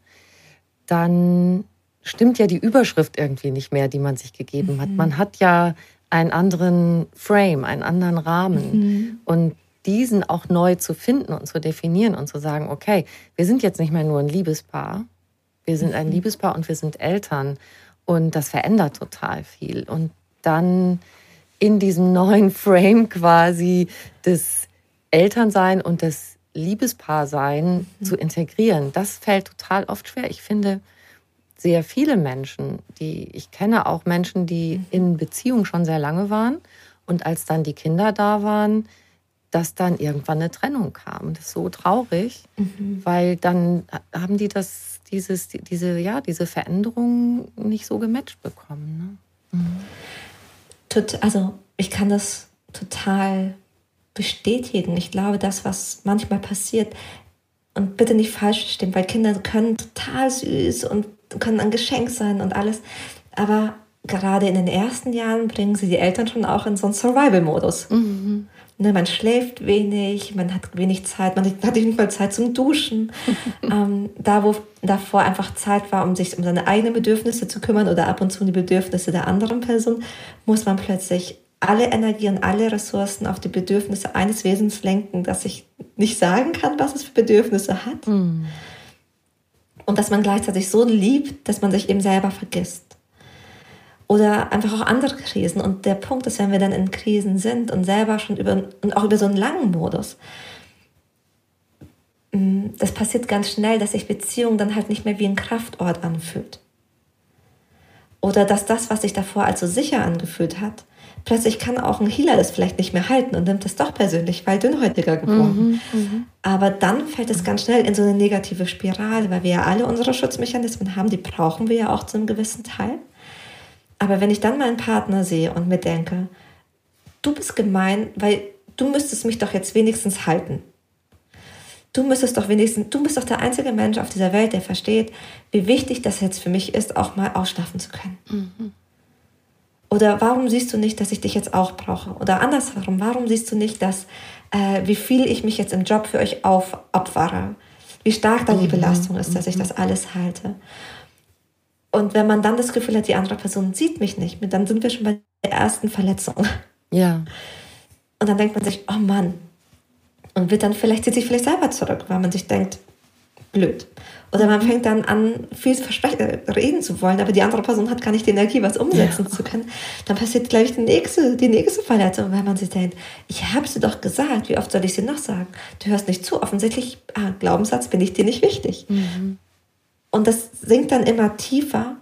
dann stimmt ja die Überschrift irgendwie nicht mehr, die man sich gegeben mhm. hat. Man hat ja einen anderen Frame, einen anderen Rahmen. Mhm. Und diesen auch neu zu finden und zu definieren und zu sagen, okay, wir sind jetzt nicht mehr nur ein Liebespaar, wir sind ein Liebespaar und wir sind Eltern und das verändert total viel. Und dann in diesem neuen Frame quasi des Elternsein und des Liebespaarsein mhm. zu integrieren, das fällt total oft schwer. Ich finde, sehr viele Menschen, die ich kenne, auch Menschen, die mhm. in Beziehung schon sehr lange waren und als dann die Kinder da waren, dass dann irgendwann eine Trennung kam. Das ist so traurig, mhm. weil dann haben die das, dieses, diese, ja, diese Veränderung nicht so gematcht bekommen. Ne? Mhm. Tot, also ich kann das total bestätigen. Ich glaube, das, was manchmal passiert, und bitte nicht falsch verstehen, weil Kinder können total süß und können ein Geschenk sein und alles, aber gerade in den ersten Jahren bringen sie die Eltern schon auch in so einen Survival-Modus. Mhm. Ne, man schläft wenig, man hat wenig Zeit, man hat nicht mal Zeit zum Duschen. ähm, da, wo davor einfach Zeit war, um sich um seine eigenen Bedürfnisse zu kümmern oder ab und zu um die Bedürfnisse der anderen Person, muss man plötzlich alle Energie und alle Ressourcen auf die Bedürfnisse eines Wesens lenken, das ich nicht sagen kann, was es für Bedürfnisse hat. Mhm. Und dass man gleichzeitig so liebt, dass man sich eben selber vergisst. Oder einfach auch andere Krisen. Und der Punkt ist, wenn wir dann in Krisen sind und selber schon über, und auch über so einen langen Modus, das passiert ganz schnell, dass sich Beziehung dann halt nicht mehr wie ein Kraftort anfühlt. Oder dass das, was sich davor als so sicher angefühlt hat, plötzlich kann auch ein Healer das vielleicht nicht mehr halten und nimmt es doch persönlich, weil dünnhäutiger geworden. Mhm, mhm. Aber dann fällt es ganz schnell in so eine negative Spirale, weil wir ja alle unsere Schutzmechanismen haben, die brauchen wir ja auch zu einem gewissen Teil. Aber wenn ich dann meinen Partner sehe und mir denke, du bist gemein, weil du müsstest mich doch jetzt wenigstens halten. Du müsstest doch wenigstens, du bist doch der einzige Mensch auf dieser Welt, der versteht, wie wichtig das jetzt für mich ist, auch mal ausschlafen zu können. Mhm. Oder warum siehst du nicht, dass ich dich jetzt auch brauche? Oder andersherum, warum siehst du nicht, dass äh, wie viel ich mich jetzt im Job für euch aufopfere? Wie stark da die Belastung ist, dass ich das alles halte? Und wenn man dann das Gefühl hat, die andere Person sieht mich nicht, dann sind wir schon bei der ersten Verletzung. Ja. Und dann denkt man sich, oh Mann. Und wird dann vielleicht, zieht sich vielleicht selber zurück, weil man sich denkt, blöd. Oder man fängt dann an, viel reden zu wollen, aber die andere Person hat gar nicht die Energie, was umsetzen ja. zu können. Dann passiert, glaube ich, die nächste, die nächste Verletzung, weil man sich denkt, ich habe sie doch gesagt, wie oft soll ich sie noch sagen? Du hörst nicht zu, offensichtlich, ah, Glaubenssatz, bin ich dir nicht wichtig. Mhm. Und das sinkt dann immer tiefer.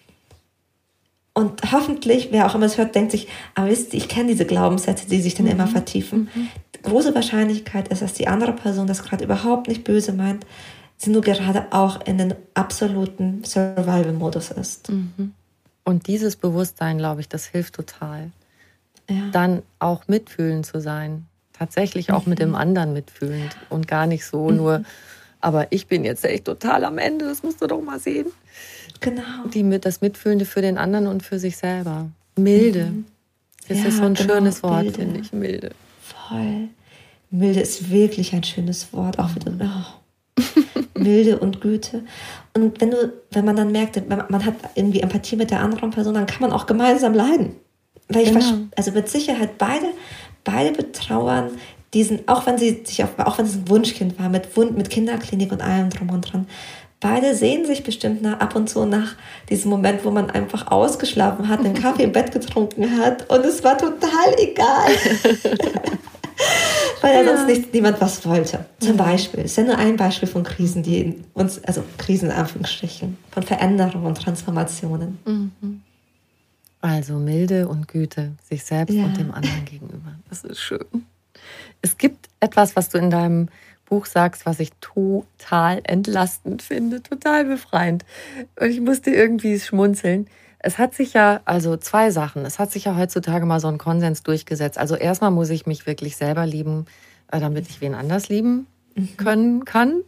Und hoffentlich, wer auch immer es hört, denkt sich, aber wisst ihr, ich kenne diese Glaubenssätze, die sich dann mhm. immer vertiefen. Mhm. Große Wahrscheinlichkeit ist, dass die andere Person das gerade überhaupt nicht böse meint, sie nur gerade auch in den absoluten Survival-Modus ist. Mhm. Und dieses Bewusstsein, glaube ich, das hilft total. Ja. Dann auch mitfühlend zu sein. Tatsächlich auch mhm. mit dem anderen mitfühlend und gar nicht so mhm. nur, aber ich bin jetzt echt total am Ende, das musst du doch mal sehen. Genau. Die, das Mitfühlende für den anderen und für sich selber. Milde. Mhm. Das ja, ist so ein genau, schönes Wort, milde. Finde ich. Milde. Voll. Milde ist wirklich ein schönes Wort. Auch wieder, oh. Milde und Güte. Und wenn du, wenn man dann merkt, man hat irgendwie Empathie mit der anderen Person, dann kann man auch gemeinsam leiden. Weil ich genau. also mit Sicherheit beide, beide betrauern diesen, auch wenn sie sich auf, auch wenn es ein Wunschkind war, mit Wund, mit Kinderklinik und allem drum und dran. Beide sehen sich bestimmt nach, ab und zu nach diesem Moment, wo man einfach ausgeschlafen hat, einen Kaffee im Bett getrunken hat und es war total egal. weil ja sonst nicht, niemand was wollte. Zum Beispiel, das ist ja nur ein Beispiel von Krisen, die uns, also Krisen in Anführungsstrichen, von Veränderungen und Transformationen. Mhm. Also Milde und Güte sich selbst Ja. und dem anderen gegenüber. Das ist schön. Es gibt etwas, was du in deinem Buch sagst, was ich total entlastend finde, total befreiend. Und ich musste irgendwie schmunzeln. Es hat sich ja, also zwei Sachen, es hat sich ja heutzutage mal so ein Konsens durchgesetzt. Also erstmal muss ich mich wirklich selber lieben, damit ich wen anders lieben können kann.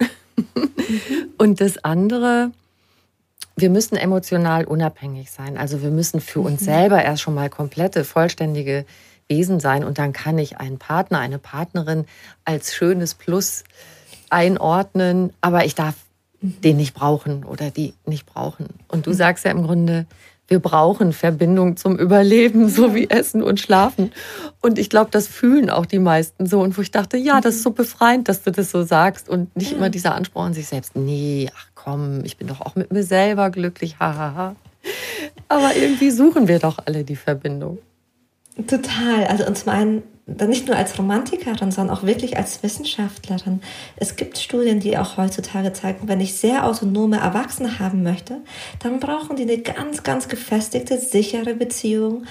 Und das andere, wir müssen emotional unabhängig sein. Also wir müssen für uns selber erst schon mal komplette, vollständige Wesen sein. Und dann kann ich einen Partner, eine Partnerin als schönes Plus einordnen. Aber ich darf den nicht brauchen oder die nicht brauchen. Und du sagst ja im Grunde, wir brauchen Verbindung zum Überleben, so wie Essen und Schlafen. Und ich glaube, das fühlen auch die meisten so. Und wo ich dachte, ja, das ist so befreiend, dass du das so sagst. Und nicht immer dieser Anspruch an sich selbst. Nee, ach komm, ich bin doch auch mit mir selber glücklich, hahaha. Ha, ha. Aber irgendwie suchen wir doch alle die Verbindung. Total. Also und zum einen dann nicht nur als Romantikerin, sondern auch wirklich als Wissenschaftlerin. Es gibt Studien, die auch heutzutage zeigen, wenn ich sehr autonome Erwachsene haben möchte, dann brauchen die eine ganz, ganz gefestigte, sichere Beziehung,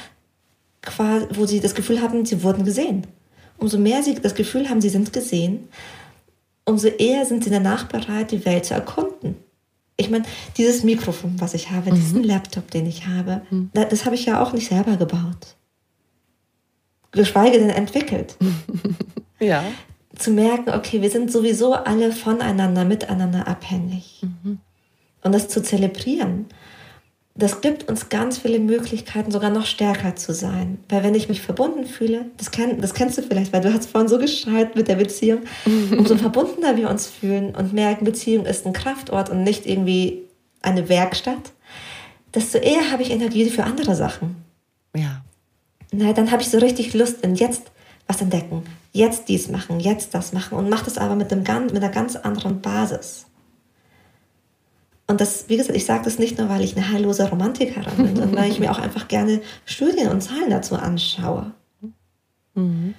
wo sie das Gefühl haben, sie wurden gesehen. Umso mehr sie das Gefühl haben, sie sind gesehen, umso eher sind sie danach bereit, die Welt zu erkunden. Ich meine, dieses Mikrofon, was ich habe, mhm. diesen Laptop, den ich habe, mhm. das habe ich ja auch nicht selber gebaut. Geschweige denn entwickelt. Ja. Zu merken, okay, wir sind sowieso alle voneinander, miteinander abhängig. Mhm. Und das zu zelebrieren, das gibt uns ganz viele Möglichkeiten, sogar noch stärker zu sein. Weil wenn ich mich verbunden fühle, das, kenn, das kennst du vielleicht, weil du hast vorhin so geschreit mit der Beziehung, umso verbundener wir uns fühlen und merken, Beziehung ist ein Kraftort und nicht irgendwie eine Werkstatt, desto eher habe ich Energie für andere Sachen. Ja. Na, dann habe ich so richtig Lust in jetzt was entdecken, jetzt dies machen, jetzt das machen und mache das aber mit, dem, mit einer ganz anderen Basis. Und das, wie gesagt, ich sage das nicht nur, weil ich eine heillose Romantikerin bin, sondern weil ich mir auch einfach gerne Studien und Zahlen dazu anschaue. Mhm.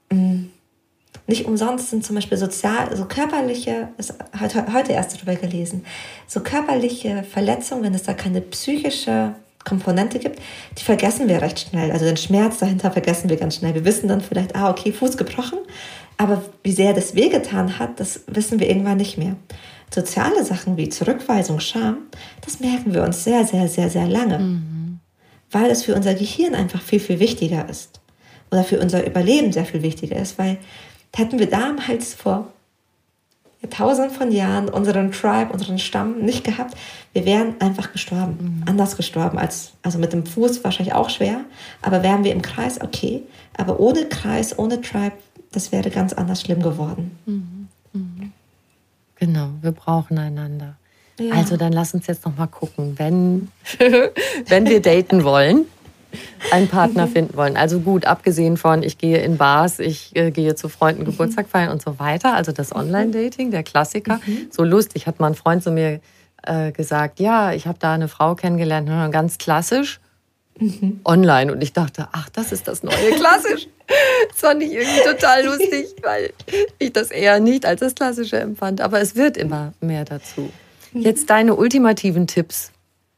Nicht umsonst sind zum Beispiel sozial, so körperliche, ist heute, heute erst darüber gelesen, so körperliche Verletzungen, wenn es da keine psychische Komponente gibt, die vergessen wir recht schnell. Also den Schmerz dahinter vergessen wir ganz schnell. Wir wissen dann vielleicht, ah, okay, Fuß gebrochen, aber wie sehr das wehgetan hat, das wissen wir irgendwann nicht mehr. Soziale Sachen wie Zurückweisung, Scham, das merken wir uns sehr, sehr, sehr, sehr lange, mhm. weil es für unser Gehirn einfach viel, viel wichtiger ist oder für unser Überleben sehr viel wichtiger ist, weil hätten wir damals vor Tausenden von Jahren unseren Tribe, unseren Stamm nicht gehabt, wir wären einfach gestorben, mhm. anders gestorben, als, also mit dem Fuß wahrscheinlich auch schwer, aber wären wir im Kreis, okay, aber ohne Kreis, ohne Tribe, das wäre ganz anders schlimm geworden. Mhm. Mhm. Genau, wir brauchen einander. Ja. Also dann lass uns jetzt noch mal gucken, wenn, wenn wir daten wollen, einen Partner finden wollen. Also gut, abgesehen von, ich gehe in Bars, ich äh, gehe zu Freunden Geburtstag feiern und so weiter. Also das Online-Dating, der Klassiker. Mhm. So lustig, hat mal ein Freund zu mir äh, gesagt, ja, ich habe da eine Frau kennengelernt, ganz klassisch, mhm. online. Und ich dachte, ach, das ist das neue Klassisch. Das fand ich irgendwie total lustig, weil ich das eher nicht als das Klassische empfand. Aber es wird immer mehr dazu. Jetzt deine ultimativen Tipps.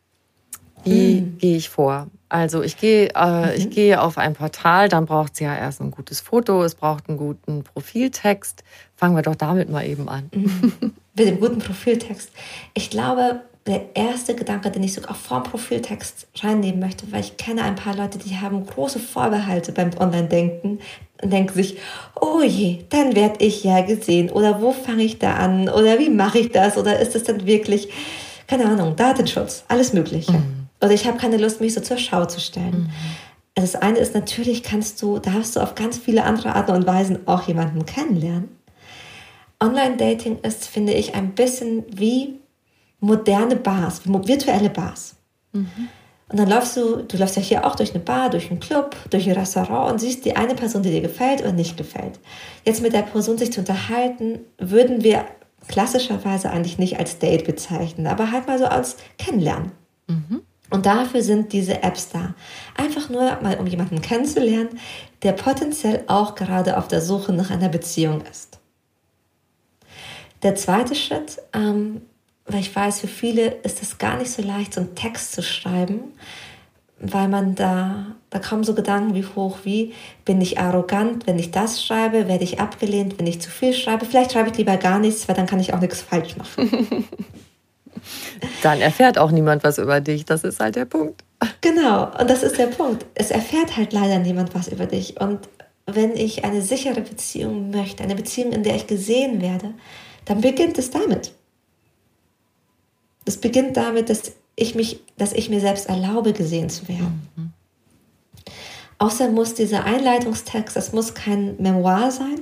Wie mhm. gehe ich vor? Also ich gehe, äh, mhm. ich gehe auf ein Portal, dann braucht es ja erst ein gutes Foto, es braucht einen guten Profiltext. Fangen wir doch damit mal eben an. Mhm. Mit dem guten Profiltext. Ich glaube, der erste Gedanke, den ich sogar vor dem Profiltext reinnehmen möchte, weil ich kenne ein paar Leute, die haben große Vorbehalte beim Online-Denken und denken sich, oh je, dann werde ich ja gesehen oder wo fange ich da an oder wie mache ich das oder ist das denn wirklich, keine Ahnung, Datenschutz, alles Mögliche. Mhm. Oder ich habe keine Lust, mich so zur Schau zu stellen. Mhm. Also das eine ist, natürlich kannst du, darfst du auf ganz viele andere Arten und Weisen auch jemanden kennenlernen. Online-Dating ist, finde ich, ein bisschen wie moderne Bars, wie virtuelle Bars. Mhm. Und dann läufst du, du läufst ja hier auch durch eine Bar, durch einen Club, durch ein Restaurant und siehst die eine Person, die dir gefällt oder nicht gefällt. Jetzt mit der Person sich zu unterhalten, würden wir klassischerweise eigentlich nicht als Date bezeichnen, aber halt mal so als Kennenlernen. Mhm. Und dafür sind diese Apps da. Einfach nur mal, um jemanden kennenzulernen, der potenziell auch gerade auf der Suche nach einer Beziehung ist. Der zweite Schritt, ähm, weil ich weiß, für viele ist es gar nicht so leicht, so einen Text zu schreiben, weil man da, da kommen so Gedanken wie hoch wie, bin ich arrogant, wenn ich das schreibe, werde ich abgelehnt, wenn ich zu viel schreibe. Vielleicht schreibe ich lieber gar nichts, weil dann kann ich auch nichts falsch machen. Dann erfährt auch niemand was über dich, das ist halt der Punkt. Genau, und das ist der Punkt. Es erfährt halt leider niemand was über dich. Und wenn ich eine sichere Beziehung möchte, eine Beziehung, in der ich gesehen werde, dann beginnt es damit. Es beginnt damit, dass ich, mich, dass ich mir selbst erlaube, gesehen zu werden. Mhm. Außerdem muss dieser Einleitungstext, das muss kein Memoir sein.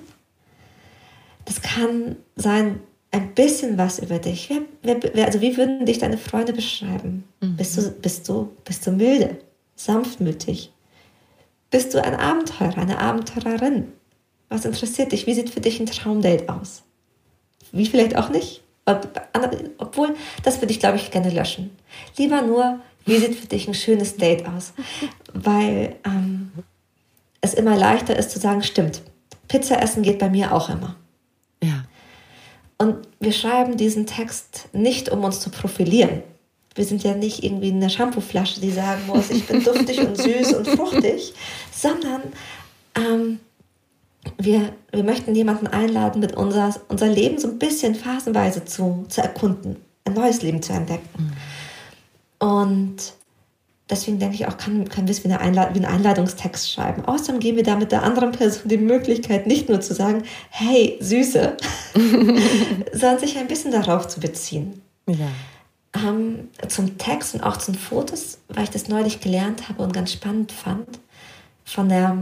Das kann sein, ein bisschen was über dich. Wer, wer, also wie würden dich deine Freunde beschreiben? Mhm. Bist du, bist du, bist du milde, sanftmütig? Bist du ein Abenteurer, eine Abenteurerin? Was interessiert dich? Wie sieht für dich ein Traumdate aus? Wie vielleicht auch nicht? Obwohl, das würde ich, glaube ich, gerne löschen. Lieber nur, wie sieht für dich ein schönes Date aus? Weil ähm, es immer leichter ist zu sagen, stimmt, Pizza essen geht bei mir auch immer. Ja. Und wir schreiben diesen Text nicht, um uns zu profilieren. Wir sind ja nicht irgendwie eine Shampooflasche, die sagen muss, ich bin duftig und süß und fruchtig, sondern ähm, wir, wir möchten jemanden einladen, mit unser, unser Leben so ein bisschen phasenweise zu, zu erkunden, ein neues Leben zu entdecken. Mhm. Und deswegen denke ich auch, kann, können wir es wie, eine Einlad- wie einen Einladungstext schreiben. Außerdem geben wir damit der anderen Person die Möglichkeit, nicht nur zu sagen, hey, Süße, sondern sich ein bisschen darauf zu beziehen. Ja. Ähm, zum Text und auch zu den Fotos, weil ich das neulich gelernt habe und ganz spannend fand, von der,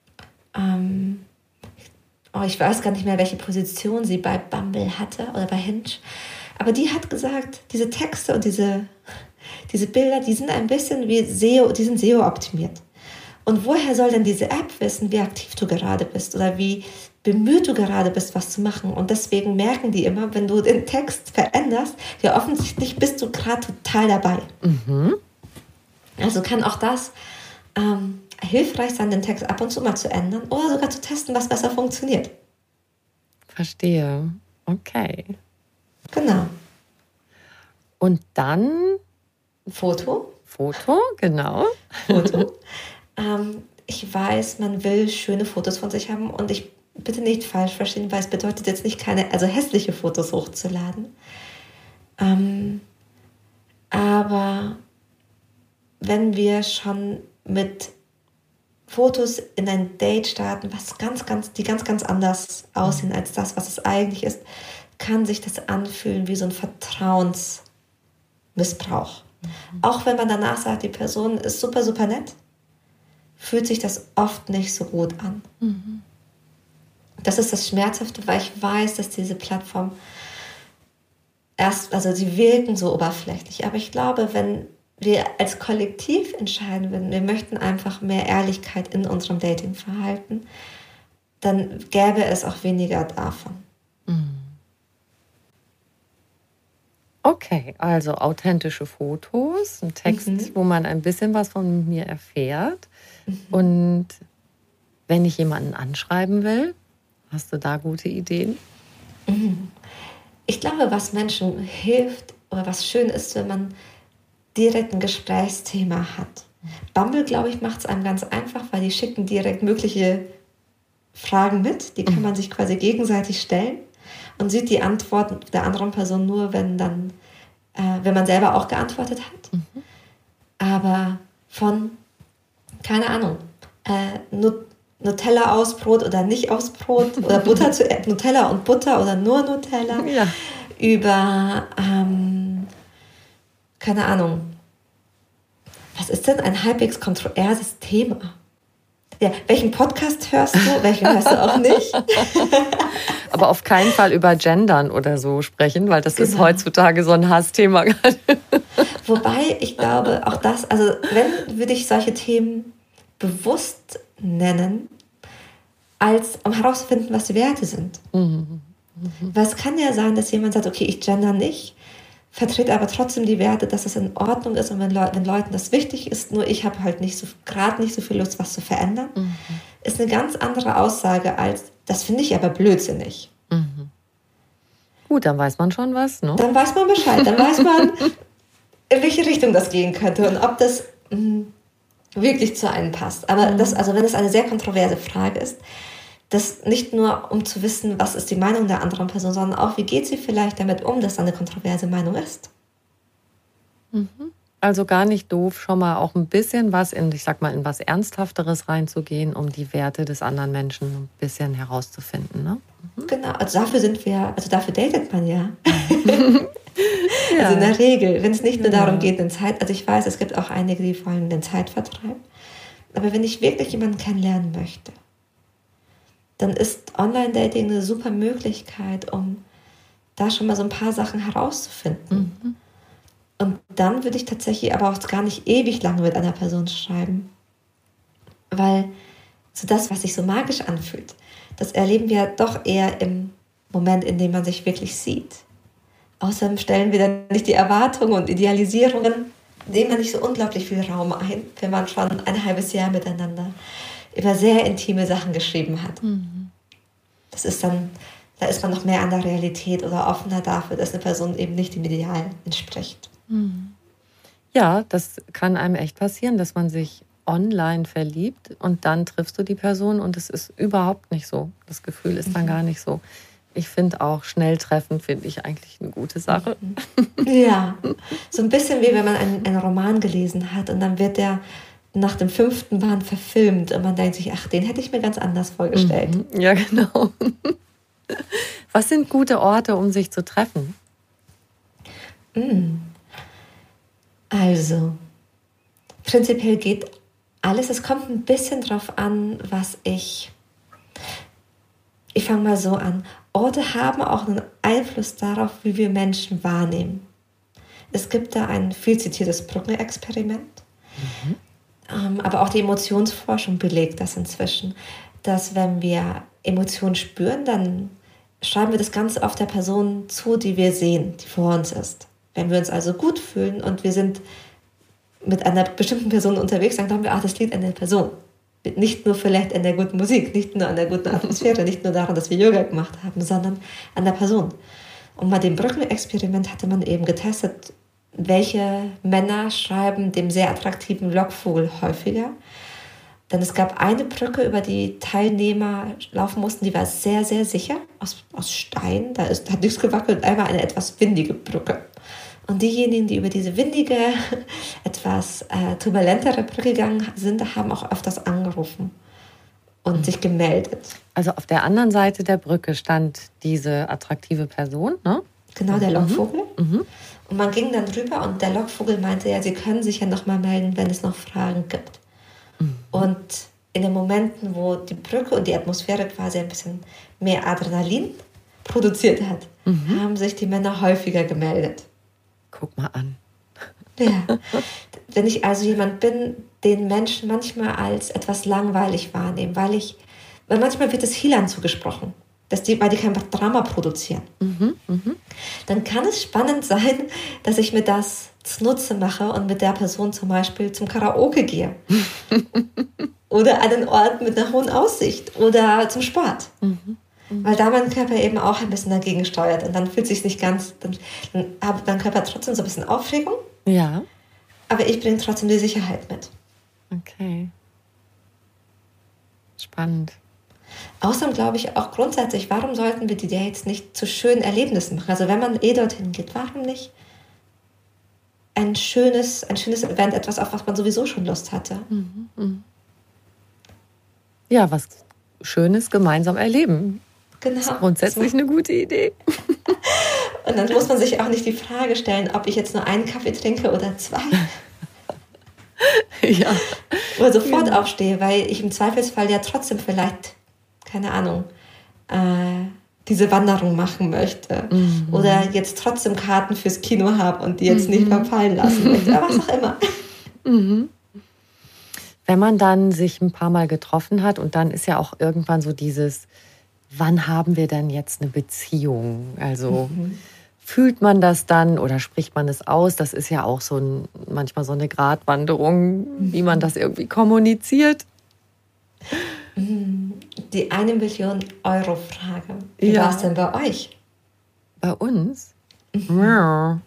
ähm, oh, ich weiß gar nicht mehr, welche Position sie bei Bumble hatte oder bei Hinge, aber die hat gesagt, diese Texte und diese Diese Bilder, die sind ein bisschen wie S E O, die sind S E O-optimiert. Und woher soll denn diese App wissen, wie aktiv du gerade bist oder wie bemüht du gerade bist, was zu machen? Und deswegen merken die immer, wenn du den Text veränderst, ja offensichtlich bist du gerade total dabei. Mhm. Also kann auch das ähm, hilfreich sein, den Text ab und zu mal zu ändern oder sogar zu testen, was besser funktioniert. Verstehe. Okay. Genau. Und dann Foto. Foto, genau. Foto. ähm, ich weiß, man will schöne Fotos von sich haben und ich bitte nicht falsch verstehen, weil es bedeutet jetzt nicht keine, also hässliche Fotos hochzuladen. Ähm, aber wenn wir schon mit Fotos in ein Date starten, was ganz, ganz, die ganz, ganz anders aussehen als das, was es eigentlich ist, kann sich das anfühlen wie so ein Vertrauensmissbrauch. Mhm. Auch wenn man danach sagt, die Person ist super, super nett, fühlt sich das oft nicht so gut an. Mhm. Das ist das Schmerzhafte, weil ich weiß, dass diese Plattform erst, also sie wirken so oberflächlich, aber ich glaube, wenn wir als Kollektiv entscheiden würden, wir möchten einfach mehr Ehrlichkeit in unserem Datingverhalten, dann gäbe es auch weniger davon. Mhm. Okay, also authentische Fotos, ein Text, mhm. wo man ein bisschen was von mir erfährt. Mhm. Und wenn ich jemanden anschreiben will, hast du da gute Ideen? Mhm. Ich glaube, was Menschen hilft oder was schön ist, wenn man direkt ein Gesprächsthema hat. Bumble, glaube ich, macht es einem ganz einfach, weil die schicken direkt mögliche Fragen mit. Die kann man sich quasi gegenseitig stellen. Und sieht die Antwort der anderen Person nur, wenn dann, äh, wenn man selber auch geantwortet hat. Mhm. Aber von, keine Ahnung, äh, Nutella aus Brot oder nicht aus Brot oder Butter zu äh, Nutella und Butter oder nur Nutella, ja. über, ähm, keine Ahnung, was ist denn ein halbwegs kontroverses Thema? Ja, welchen Podcast hörst du, welchen hörst du auch nicht? Aber auf keinen Fall über Gendern oder so sprechen, weil das genau. ist heutzutage so ein Hassthema. Wobei, ich glaube, auch das, also wenn, würde ich solche Themen bewusst nennen, als um herauszufinden, was die Werte sind. Mhm. Mhm. Weil es kann ja sein, dass jemand sagt, okay, ich gender nicht, vertrete aber trotzdem die Werte, dass es in Ordnung ist und wenn, Leu- wenn Leuten das wichtig ist, nur ich habe halt nicht so, gerade nicht so viel Lust, was zu verändern, mhm. ist eine ganz andere Aussage als, das finde ich aber blödsinnig. Mhm. Gut, dann weiß man schon was, ne? Dann weiß man Bescheid, dann weiß man, in welche Richtung das gehen könnte und ob das mh, wirklich zu einem passt. Aber mhm. das, also wenn es eine sehr kontroverse Frage ist, das nicht nur um zu wissen, was ist die Meinung der anderen Person, sondern auch, wie geht sie vielleicht damit um, dass da eine kontroverse Meinung ist. Mhm. Also gar nicht doof, schon mal auch ein bisschen was in, ich sag mal, in was Ernsthafteres reinzugehen, um die Werte des anderen Menschen ein bisschen herauszufinden, ne? Mhm. Genau, also dafür sind wir, also dafür datet man ja. ja. Also in der Regel, wenn es nicht nur darum geht, den Zeit, also ich weiß, es gibt auch einige, die wollen den Zeitvertreib, aber wenn ich wirklich jemanden kennenlernen möchte, dann ist Online-Dating eine super Möglichkeit, um da schon mal so ein paar Sachen herauszufinden. Mhm. Und dann würde ich tatsächlich aber auch gar nicht ewig lange mit einer Person schreiben. Weil so das, was sich so magisch anfühlt, das erleben wir doch eher im Moment, in dem man sich wirklich sieht. Außerdem stellen wir dann nicht die Erwartungen und Idealisierungen, nehmen wir nicht so unglaublich viel Raum ein, wenn man schon ein halbes Jahr miteinander über sehr intime Sachen geschrieben hat. Mhm. Das ist dann, da ist man noch mehr an der Realität oder offener dafür, dass eine Person eben nicht dem Ideal entspricht. Mhm. Ja, das kann einem echt passieren, dass man sich online verliebt und dann triffst du die Person und es ist überhaupt nicht so. Das Gefühl ist dann mhm. gar nicht so. Ich finde auch, schnell treffen finde ich eigentlich eine gute Sache. Ja, so ein bisschen wie wenn man einen, einen Roman gelesen hat und dann wird der nach dem fünften Band verfilmt und man denkt sich, ach, den hätte ich mir ganz anders vorgestellt. Mhm. Ja, genau. Was sind gute Orte, um sich zu treffen? Also, prinzipiell geht alles. Es kommt ein bisschen drauf an, was ich... Ich fange mal so an. Orte haben auch einen Einfluss darauf, wie wir Menschen wahrnehmen. Es gibt da ein viel zitiertes Brückenexperiment. Mhm. Ähm, aber auch die Emotionsforschung belegt das inzwischen, dass wenn wir Emotionen spüren, dann schreiben wir das Ganze auf der Person zu, die wir sehen, die vor uns ist. Wenn wir uns also gut fühlen und wir sind mit einer bestimmten Person unterwegs, dann glauben wir, ach, das liegt an der Person. Nicht nur vielleicht an der guten Musik, nicht nur an der guten Atmosphäre, nicht nur daran, dass wir Yoga gemacht haben, sondern an der Person. Und bei dem Brückenexperiment hatte man eben getestet, welche Männer schreiben dem sehr attraktiven Lockvogel häufiger. Denn es gab eine Brücke, über die Teilnehmer laufen mussten, die war sehr, sehr sicher, aus, aus Stein, da ist, hat nichts gewackelt, einmal eine etwas windige Brücke. Und diejenigen, die über diese windige, etwas äh, turbulentere Brücke gegangen sind, haben auch öfters angerufen und sich gemeldet. Also auf der anderen Seite der Brücke stand diese attraktive Person, ne? Genau, der Lockvogel. Mhm. Und man ging dann drüber und der Lockvogel meinte, ja, sie können sich ja nochmal melden, wenn es noch Fragen gibt. Mhm. Und in den Momenten, wo die Brücke und die Atmosphäre quasi ein bisschen mehr Adrenalin produziert hat, mhm. haben sich die Männer häufiger gemeldet. Guck mal an. Ja. Wenn ich also jemand bin, den Menschen manchmal als etwas langweilig wahrnehmen, weil ich, weil manchmal wird es Healern zugesprochen, dass die, weil die kein Drama produzieren. Mhm, mh. Dann kann es spannend sein, dass ich mir das zunutze mache und mit der Person zum Beispiel zum Karaoke gehe. Oder an einen Ort mit einer hohen Aussicht oder zum Sport. Mhm. Weil da mein Körper eben auch ein bisschen dagegen steuert und dann fühlt es sich nicht ganz, dann, dann hat mein Körper trotzdem so ein bisschen Aufregung. Ja. Aber ich bringe trotzdem die Sicherheit mit. Okay. Spannend. Außerdem glaube ich auch grundsätzlich, warum sollten wir die Dates nicht zu schönen Erlebnissen machen? Also wenn man eh dorthin geht, warum nicht ein schönes, ein schönes Event, etwas, auf was man sowieso schon Lust hatte? Mhm, mh. Ja, was Schönes gemeinsam erleben. Genau. Das ist grundsätzlich eine gute Idee. Und dann muss man sich auch nicht die Frage stellen, ob ich jetzt nur einen Kaffee trinke oder zwei. Ja. Oder sofort ja. aufstehe, weil ich im Zweifelsfall ja trotzdem vielleicht, keine Ahnung, äh, diese Wanderung machen möchte. Mhm. Oder jetzt trotzdem Karten fürs Kino habe und die jetzt mhm. nicht verfallen lassen möchte. Aber was auch immer. Mhm. Wenn man dann sich ein paar Mal getroffen hat und dann ist ja auch irgendwann so dieses, wann haben wir denn jetzt eine Beziehung? Also mhm. fühlt man das dann oder spricht man es aus? Das ist ja auch so ein, manchmal so eine Gratwanderung, wie man das irgendwie kommuniziert. Die eine Million Euro Frage. Wie Ja. war es denn bei euch? Bei uns? Ja.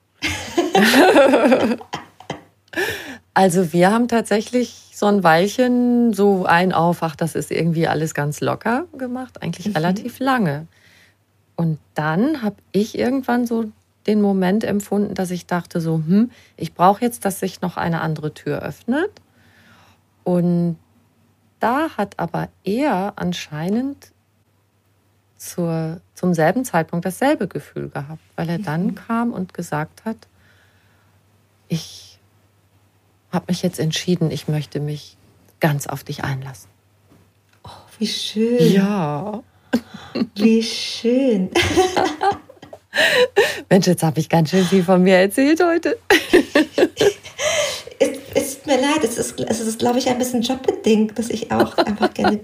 Also wir haben tatsächlich so ein Weilchen so ein auf, ach, das ist irgendwie alles ganz locker gemacht, eigentlich Mhm. relativ lange. Und dann habe ich irgendwann so den Moment empfunden, dass ich dachte so, hm, ich brauche jetzt, dass sich noch eine andere Tür öffnet. Und da hat aber er anscheinend zur, zum selben Zeitpunkt dasselbe Gefühl gehabt, weil er dann kam und gesagt hat, ich habe mich jetzt entschieden, ich möchte mich ganz auf dich einlassen. Oh, wie schön. Ja. Wie schön. Mensch, jetzt habe ich ganz schön viel von mir erzählt heute. Es, es tut mir leid, es ist, es ist, glaube ich, ein bisschen jobbedingt, dass ich auch einfach gerne...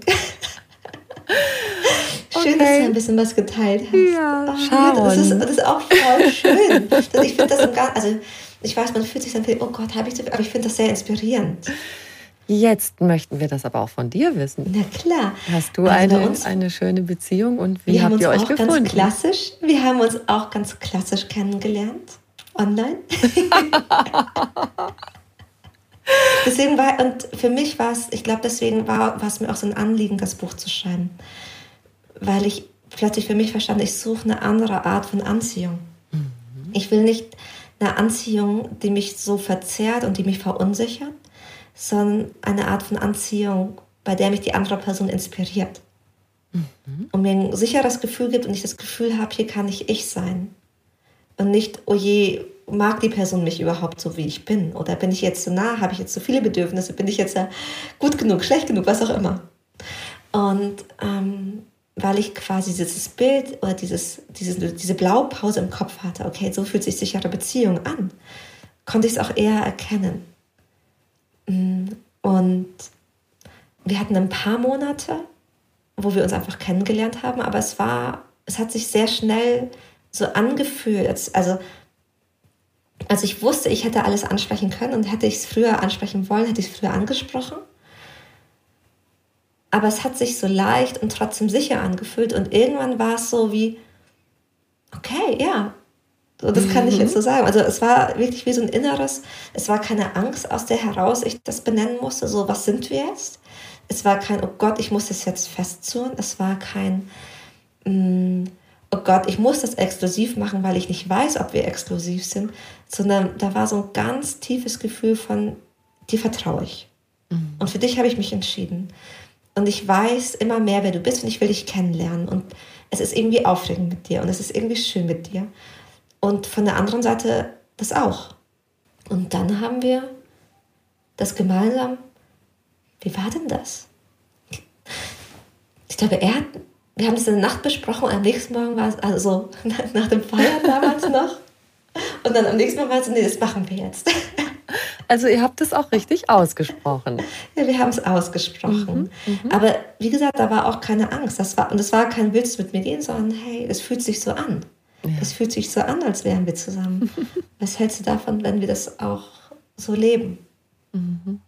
Schön, Okay. dass du ein bisschen was geteilt hast. Ja, Oh, Sharon. das, ist, das ist auch voll schön. Das, ich finde das im Gar, also ich weiß, man fühlt sich dann, oh Gott, habe ich so viel, aber ich finde das sehr inspirierend. Jetzt möchten wir das aber auch von dir wissen. Na klar. Hast du Also bei eine, uns- eine schöne Beziehung und wie Wir haben habt uns ihr euch auch gefunden? ganz klassisch, wir haben uns auch ganz klassisch kennengelernt, online. Deswegen war, und für mich war es, ich glaube, deswegen war, war es mir auch so ein Anliegen, das Buch zu schreiben. Weil ich plötzlich für mich verstand, ich suche eine andere Art von Anziehung. Ich will nicht eine Anziehung, die mich so verzerrt und die mich verunsichert, sondern eine Art von Anziehung, bei der mich die andere Person inspiriert. Und mir ein sicheres Gefühl gibt und ich das Gefühl habe, hier kann ich ich sein. Und nicht, oh je, mag die Person mich überhaupt so, wie ich bin? Oder bin ich jetzt zu nah? Habe ich jetzt zu viele Bedürfnisse? Bin ich jetzt ja gut genug, schlecht genug, was auch immer? Und ähm, weil ich quasi dieses Bild oder dieses, dieses, diese Blaupause im Kopf hatte, okay, so fühlt sich sichere Beziehung an, konnte ich es auch eher erkennen. Und wir hatten ein paar Monate, wo wir uns einfach kennengelernt haben, aber es war, es hat sich sehr schnell so angefühlt, als, also, also ich wusste, ich hätte alles ansprechen können und hätte ich es früher ansprechen wollen, hätte ich es früher angesprochen. Aber es hat sich so leicht und trotzdem sicher angefühlt und irgendwann war es so wie, okay, ja, so, das kann ich jetzt so sagen. Also es war wirklich wie so ein inneres, es war keine Angst, aus der heraus ich das benennen musste, so was sind wir jetzt? Es war kein, oh Gott, ich muss das jetzt festzurren. Es war kein, mm, oh Gott, ich muss das exklusiv machen, weil ich nicht weiß, ob wir exklusiv sind, sondern da war so ein ganz tiefes Gefühl von, dir vertraue ich. Mhm. Und für dich habe ich mich entschieden. Und ich weiß immer mehr, wer du bist und ich will dich kennenlernen. Und es ist irgendwie aufregend mit dir und es ist irgendwie schön mit dir. Und von der anderen Seite das auch. Und dann haben wir das gemeinsam, wie war denn das? Ich glaube, er hat, wir haben das in der Nacht besprochen und am nächsten Morgen war es, also nach dem Feiern damals noch. Und dann am nächsten Mal war es, nee, das machen wir jetzt. Also ihr habt es auch richtig ausgesprochen. Ja, wir haben es ausgesprochen. Mhm, mhm. Aber wie gesagt, da war auch keine Angst. Das war, und es war kein Willst du mit mir gehen, sondern hey, es fühlt sich so an. Ja. Es fühlt sich so an, als wären wir zusammen. Was hältst du davon, wenn wir das auch so leben? Mhm.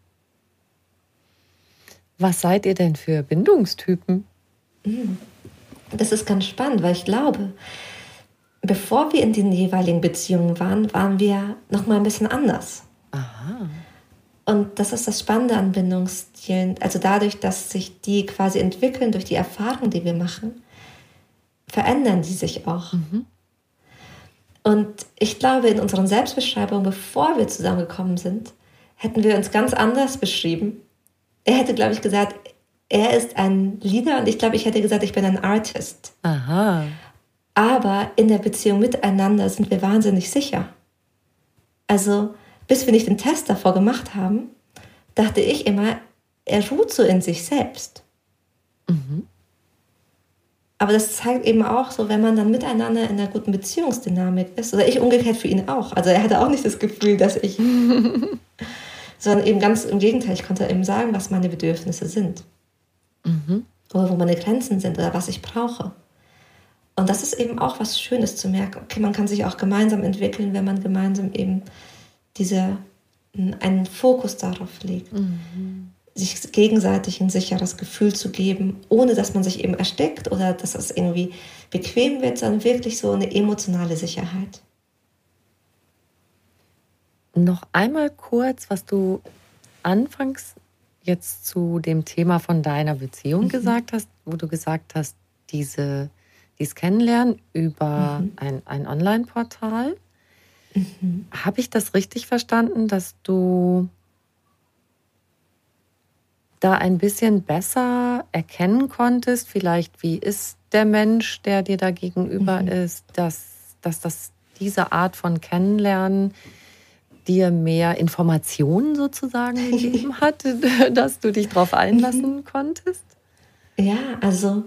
Was seid ihr denn für Bindungstypen? Das ist ganz spannend, weil ich glaube, bevor wir in den jeweiligen Beziehungen waren, waren wir noch mal ein bisschen anders. Aha. Und das ist das Spannende an Bindungsstilen. Also dadurch, dass sich die quasi entwickeln durch die Erfahrungen, die wir machen, verändern die sich auch. Mhm. Und ich glaube, in unseren Selbstbeschreibungen, bevor wir zusammengekommen sind, hätten wir uns ganz anders beschrieben. Er hätte, glaube ich, gesagt, er ist ein Leader und ich glaube, ich hätte gesagt, ich bin ein Artist. Aha. Aber in der Beziehung miteinander sind wir wahnsinnig sicher. Also, bis wir nicht den Test davor gemacht haben, dachte ich immer, er ruht so in sich selbst. Mhm. Aber das zeigt eben auch so, wenn man dann miteinander in einer guten Beziehungsdynamik ist, oder ich umgekehrt für ihn auch. Also er hatte auch nicht das Gefühl, dass ich... sondern eben ganz im Gegenteil, ich konnte eben sagen, was meine Bedürfnisse sind. Mhm. Oder wo meine Grenzen sind oder was ich brauche. Und das ist eben auch was Schönes zu merken. Okay, man kann sich auch gemeinsam entwickeln, wenn man gemeinsam eben diese, einen Fokus darauf legt. Mhm. Sich gegenseitig ein sicheres Gefühl zu geben, ohne dass man sich eben erstickt oder dass es irgendwie bequem wird, sondern wirklich so eine emotionale Sicherheit. Noch einmal kurz, was du anfangs jetzt zu dem Thema von deiner Beziehung mhm. gesagt hast, wo du gesagt hast, diese, dieses Kennenlernen über mhm. ein, ein Online-Portal. Mhm. Habe ich das richtig verstanden, dass du da ein bisschen besser erkennen konntest, vielleicht wie ist der Mensch, der dir da gegenüber mhm. ist, dass, dass das diese Art von Kennenlernen dir mehr Informationen sozusagen gegeben hat, dass du dich darauf einlassen mhm. konntest? Ja, also,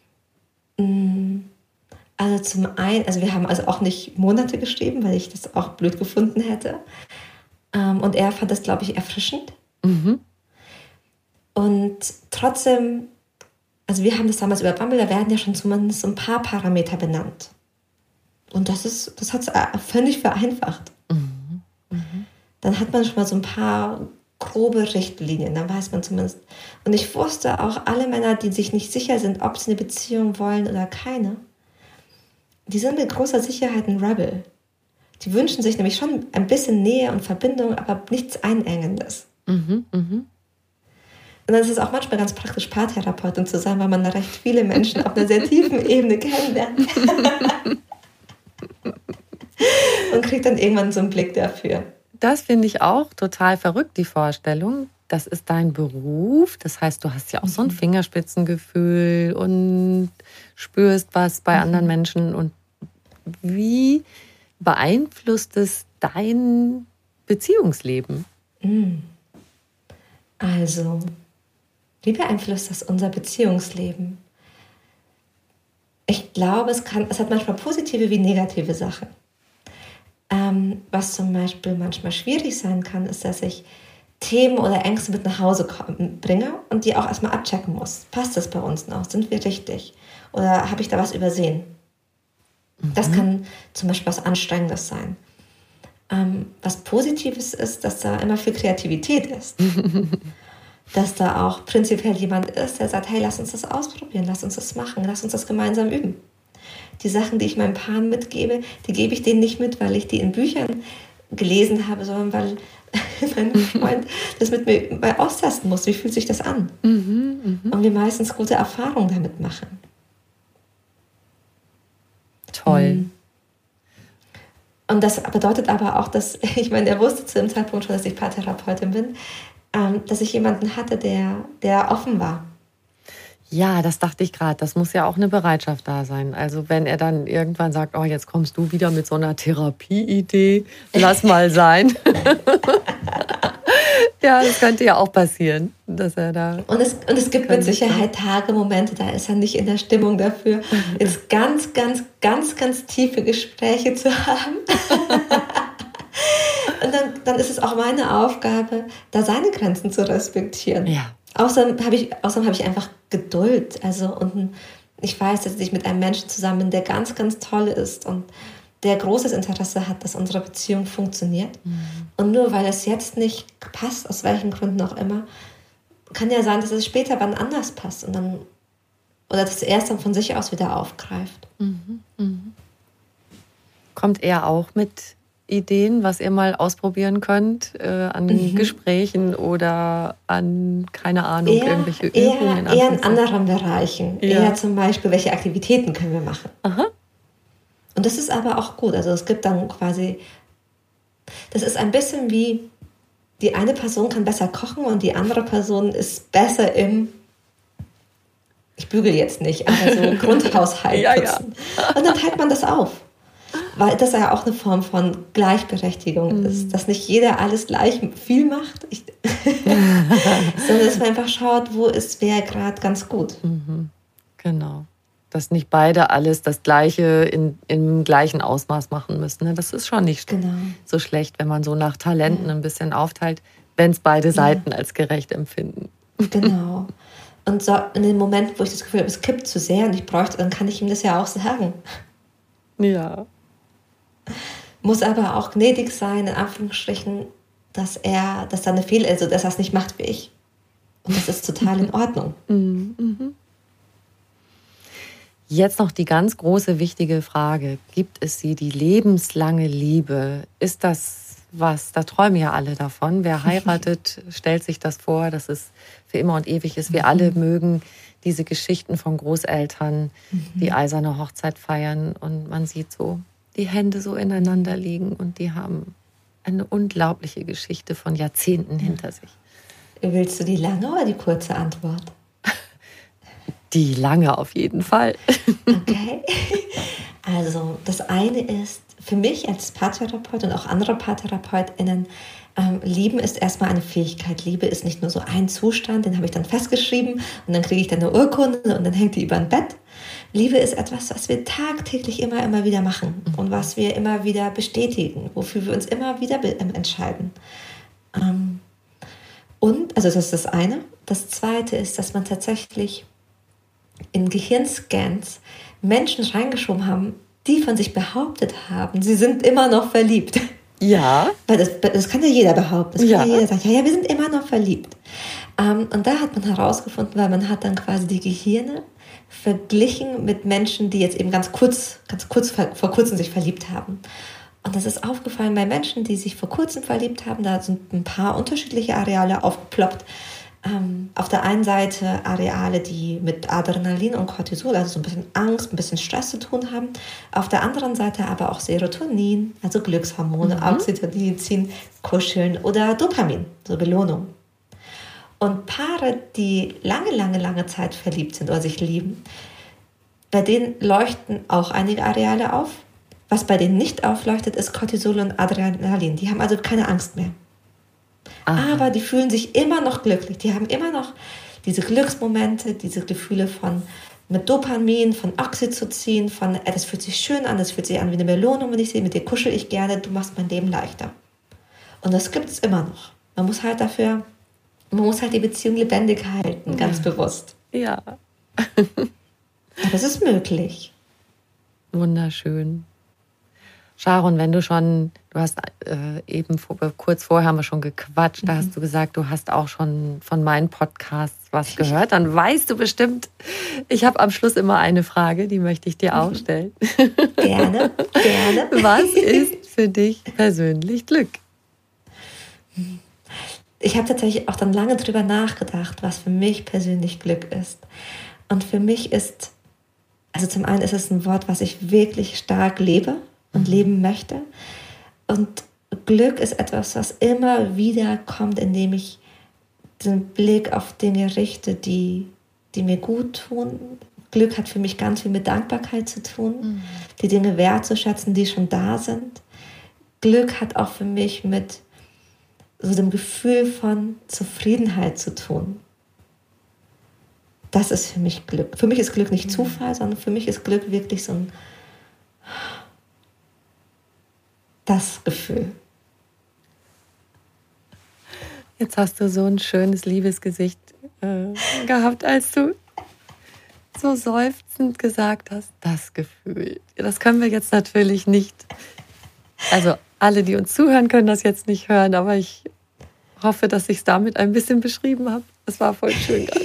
also zum einen, also wir haben also auch nicht Monate geschrieben, weil ich das auch blöd gefunden hätte. Und er fand das, glaube ich, erfrischend. Mhm. Und trotzdem, also wir haben das damals über Bumble, da werden ja schon zumindest so ein paar Parameter benannt. Und das ist, das hat es völlig vereinfacht. Mhm. Mhm. Dann hat man schon mal so ein paar grobe Richtlinien, dann weiß man zumindest. Und ich wusste auch, alle Männer, die sich nicht sicher sind, ob sie eine Beziehung wollen oder keine, die sind mit großer Sicherheit ein Rebel. Die wünschen sich nämlich schon ein bisschen Nähe und Verbindung, aber nichts Einengendes. Mhm. Mhm. Und dann ist es auch manchmal ganz praktisch, Paartherapeutin zu sein, weil man da recht viele Menschen auf einer sehr tiefen Ebene kennenlernt. Und kriegt dann irgendwann so einen Blick dafür. Das finde ich auch total verrückt, die Vorstellung. Das ist dein Beruf. Das heißt, du hast ja auch so ein Fingerspitzengefühl und spürst was bei mhm. anderen Menschen. Und wie beeinflusst es dein Beziehungsleben? Also, wie beeinflusst das unser Beziehungsleben? Ich glaube, es kann, es hat manchmal positive wie negative Sachen. Ähm, was zum Beispiel manchmal schwierig sein kann, ist, dass ich Themen oder Ängste mit nach Hause bringe und die auch erstmal abchecken muss. Passt das bei uns noch? Sind wir richtig? Oder habe ich da was übersehen? Mhm. Das kann zum Beispiel was Anstrengendes sein. Ähm, was Positives ist, dass da immer viel Kreativität ist. Dass da auch prinzipiell jemand ist, der sagt, hey, lass uns das ausprobieren, lass uns das machen, lass uns das gemeinsam üben. Die Sachen, die ich meinen Paaren mitgebe, die gebe ich denen nicht mit, weil ich die in Büchern gelesen habe, sondern weil mein Freund das mit mir mal austesten muss. Wie fühlt sich das an? Mhm, mh. Und wir meistens gute Erfahrungen damit machen. Toll. Und das bedeutet aber auch, dass, ich meine, er wusste zu dem Zeitpunkt schon, dass ich Paartherapeutin bin, dass ich jemanden hatte, der, der offen war. Ja, das dachte ich gerade. Das muss ja auch eine Bereitschaft da sein. Also wenn er dann irgendwann sagt, oh, jetzt kommst du wieder mit so einer Therapieidee, lass mal sein. Ja, das könnte ja auch passieren, dass er da... Und es, und es gibt mit Sicherheit Tage, Momente, da ist er nicht in der Stimmung dafür, jetzt ganz, ganz, ganz, ganz tiefe Gespräche zu haben. Und dann, dann ist es auch meine Aufgabe, da seine Grenzen zu respektieren. Ja. Außerdem habe ich, außerdem habe ich einfach Geduld. Also, und ich weiß, dass ich mit einem Menschen zusammen bin, der ganz, ganz toll ist und der großes Interesse hat, dass unsere Beziehung funktioniert. Mhm. Und nur weil es jetzt nicht passt, aus welchen Gründen auch immer, kann ja sein, dass es später wann anders passt. Und dann, oder dass er es dann von sich aus wieder aufgreift. Mhm. Mhm. Kommt er auch mit Ideen, was ihr mal ausprobieren könnt äh, an mhm. Gesprächen oder an, keine Ahnung, eher, irgendwelche eher, Übungen? Eher in anderen Bereichen. Ja. Eher zum Beispiel, welche Aktivitäten können wir machen. Aha. Und das ist aber auch gut. Also es gibt dann quasi, das ist ein bisschen wie, die eine Person kann besser kochen und die andere Person ist besser im, ich bügel jetzt nicht, aber so Grundhaushalt ja, putzen. Ja. Und dann teilt man das auf. Weil das ja auch eine Form von Gleichberechtigung mhm. ist, dass nicht jeder alles gleich viel macht, ich, sondern dass man einfach schaut, wo ist wer gerade ganz gut. Mhm. Genau. Dass nicht beide alles das Gleiche in, im gleichen Ausmaß machen müssen. Das ist schon nicht genau. so schlecht, wenn man so nach Talenten ja. ein bisschen aufteilt, wenn es beide Seiten ja. als gerecht empfinden. Genau. Und so in den Momenten, wo ich das Gefühl habe, es kippt zu sehr und ich bräuchte, dann kann ich ihm das ja auch sagen. Ja. Muss aber auch gnädig sein, in Anführungsstrichen, dass er, dass da eine Fehl, also dass er es nicht macht wie ich. Und das ist total in Ordnung. Mhm. Jetzt noch die ganz große, wichtige Frage. Gibt es sie, die lebenslange Liebe? Ist das was, da träumen ja alle davon. Wer heiratet, stellt sich das vor, dass es für immer und ewig ist. Wir alle mögen diese Geschichten von Großeltern, die eiserne Hochzeit feiern und man sieht so die Hände so ineinander liegen und die haben eine unglaubliche Geschichte von Jahrzehnten hinter sich. Willst du die lange oder die kurze Antwort? Die lange auf jeden Fall. Okay. Also das eine ist, für mich als Paartherapeut und auch andere PaartherapeutInnen, ähm, Lieben ist erstmal eine Fähigkeit. Liebe ist nicht nur so ein Zustand, den habe ich dann festgeschrieben und dann kriege ich dann eine Urkunde und dann hängt die über ein Bett. Liebe ist etwas, was wir tagtäglich immer, immer wieder machen und was wir immer wieder bestätigen, wofür wir uns immer wieder be- entscheiden. Ähm, und, also das ist das eine. Das zweite ist, dass man tatsächlich in Gehirnscans Menschen reingeschoben haben, die von sich behauptet haben, sie sind immer noch verliebt. Ja. Weil das, das kann ja jeder behaupten. Das kann ja. ja jeder sagen, ja, ja, wir sind immer noch verliebt. Ähm, und da hat man herausgefunden, weil man hat dann quasi die Gehirne verglichen mit Menschen, die jetzt eben ganz kurz, ganz kurz vor kurzem sich verliebt haben. Und das ist aufgefallen bei Menschen, die sich vor kurzem verliebt haben. Da sind ein paar unterschiedliche Areale aufgeploppt. Ähm, auf der einen Seite Areale, die mit Adrenalin und Cortisol, also so ein bisschen Angst, ein bisschen Stress zu tun haben. Auf der anderen Seite aber auch Serotonin, also Glückshormone, mhm. Oxytocin, Kuscheln oder Dopamin, so Belohnung. Und Paare, die lange, lange, lange Zeit verliebt sind oder sich lieben, bei denen leuchten auch einige Areale auf. Was bei denen nicht aufleuchtet, ist Cortisol und Adrenalin. Die haben also keine Angst mehr. Aha. Aber die fühlen sich immer noch glücklich. Die haben immer noch diese Glücksmomente, diese Gefühle von mit Dopamin, von Oxytocin, von äh, das fühlt sich schön an, das fühlt sich an wie eine Belohnung, wenn ich sehe, mit dir kuschel ich gerne, du machst mein Leben leichter. Und das gibt es immer noch. Man muss halt dafür, man muss halt die Beziehung lebendig halten, ganz ja. bewusst. Ja. Aber es ist möglich. Wunderschön. Sharon, wenn du schon, du hast äh, eben vor, kurz vorher haben wir schon gequatscht, mhm. da hast du gesagt, du hast auch schon von meinen Podcasts was gehört, dann weißt du bestimmt, ich habe am Schluss immer eine Frage, die möchte ich dir auch stellen. Gerne, gerne. Was ist für dich persönlich Glück? Ich habe tatsächlich auch dann lange drüber nachgedacht, was für mich persönlich Glück ist. Und für mich ist, also zum einen ist es ein Wort, was ich wirklich stark lebe und leben möchte. Und Glück ist etwas, was immer wieder kommt, indem ich den Blick auf Dinge richte, die, die mir gut tun. Glück hat für mich ganz viel mit Dankbarkeit zu tun, mhm. die Dinge wertzuschätzen, die schon da sind. Glück hat auch für mich mit so dem Gefühl von Zufriedenheit zu tun. Das ist für mich Glück. Für mich ist Glück nicht mhm. Zufall, sondern für mich ist Glück wirklich so ein das Gefühl. Jetzt hast du so ein schönes Liebesgesicht äh, gehabt, als du so seufzend gesagt hast, das Gefühl. Das können wir jetzt natürlich nicht, also alle, die uns zuhören, können das jetzt nicht hören, aber ich hoffe, dass ich es damit ein bisschen beschrieben habe. Das war voll schön gerade.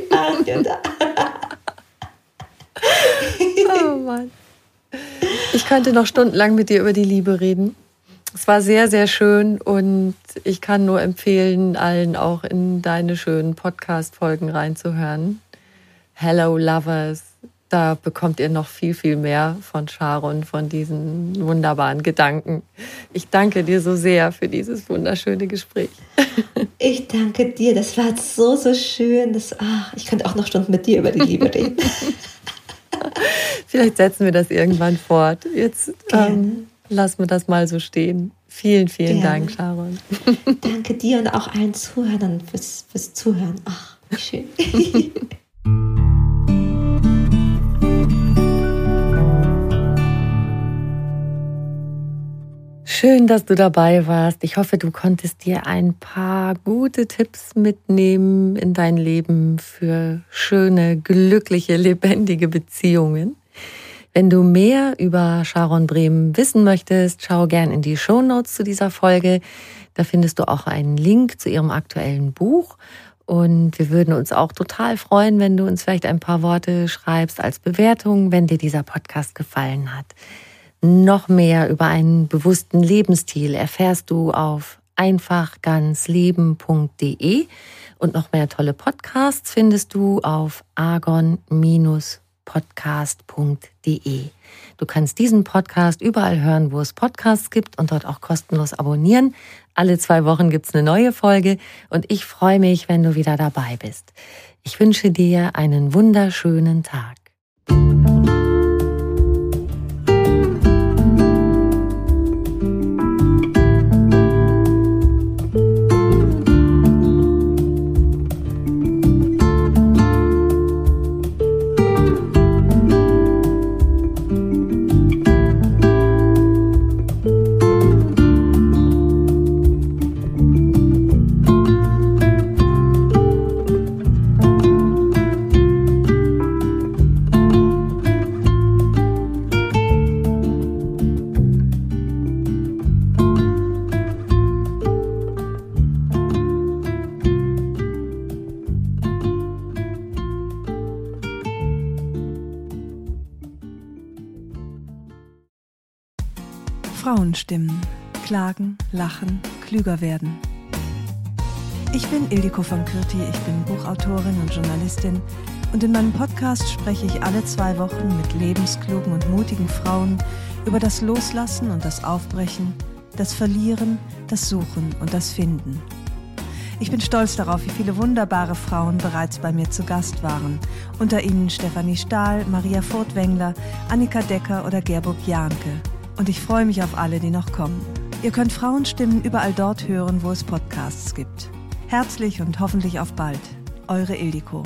Oh Mann. Ich könnte noch stundenlang mit dir über die Liebe reden. Es war sehr, sehr schön und ich kann nur empfehlen, allen auch in deine schönen Podcast-Folgen reinzuhören. Hello Lovers, da bekommt ihr noch viel, viel mehr von Sharon, von diesen wunderbaren Gedanken. Ich danke dir so sehr für dieses wunderschöne Gespräch. Ich danke dir, das war so, so schön. Das, ach, ich könnte auch noch Stunden mit dir über die Liebe reden. Vielleicht setzen wir das irgendwann fort. Jetzt ähm, lassen wir das mal so stehen. Vielen, vielen Gerne. Dank, Sharon. Danke dir und auch allen Zuhörern fürs, fürs Zuhören. Ach, wie schön. Schön, dass du dabei warst. Ich hoffe, du konntest dir ein paar gute Tipps mitnehmen in dein Leben für schöne, glückliche, lebendige Beziehungen. Wenn du mehr über Sharon Brehm wissen möchtest, schau gern in die Shownotes zu dieser Folge. Da findest du auch einen Link zu ihrem aktuellen Buch. Und wir würden uns auch total freuen, wenn du uns vielleicht ein paar Worte schreibst als Bewertung, wenn dir dieser Podcast gefallen hat. Noch mehr über einen bewussten Lebensstil erfährst du auf einfach ganz leben punkt de und noch mehr tolle Podcasts findest du auf argon podcast punkt de. Du kannst diesen Podcast überall hören, wo es Podcasts gibt und dort auch kostenlos abonnieren. Alle zwei Wochen gibt's eine neue Folge und ich freue mich, wenn du wieder dabei bist. Ich wünsche dir einen wunderschönen Tag. Frauenstimmen. Klagen, lachen, klüger werden. Ich bin Ildiko von Kürti, ich bin Buchautorin und Journalistin und in meinem Podcast spreche ich alle zwei Wochen mit lebensklugen und mutigen Frauen über das Loslassen und das Aufbrechen, das Verlieren, das Suchen und das Finden. Ich bin stolz darauf, wie viele wunderbare Frauen bereits bei mir zu Gast waren. Unter ihnen Stefanie Stahl, Maria Furtwängler, Annika Decker oder Gerburg Jahnke. Und ich freue mich auf alle, die noch kommen. Ihr könnt Frauenstimmen überall dort hören, wo es Podcasts gibt. Herzlich und hoffentlich auf bald. Eure Ildiko.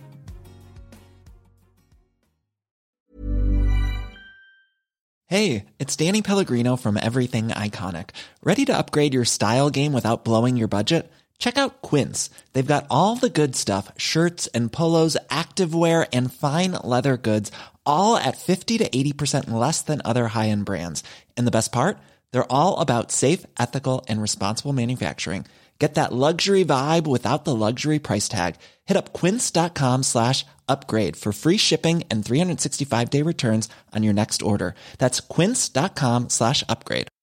Hey, it's Danny Pellegrino from Everything Iconic. Ready to upgrade your style game without blowing your budget? Check out Quince. They've got all the good stuff, shirts and polos, activewear, and fine leather goods, all at fifty to eighty percent less than other high-end brands. And the best part? They're all about safe, ethical, and responsible manufacturing. Get that luxury vibe without the luxury price tag. Hit up quince.com slash upgrade for free shipping and three sixty-five day returns on your next order. That's quince.com slash upgrade.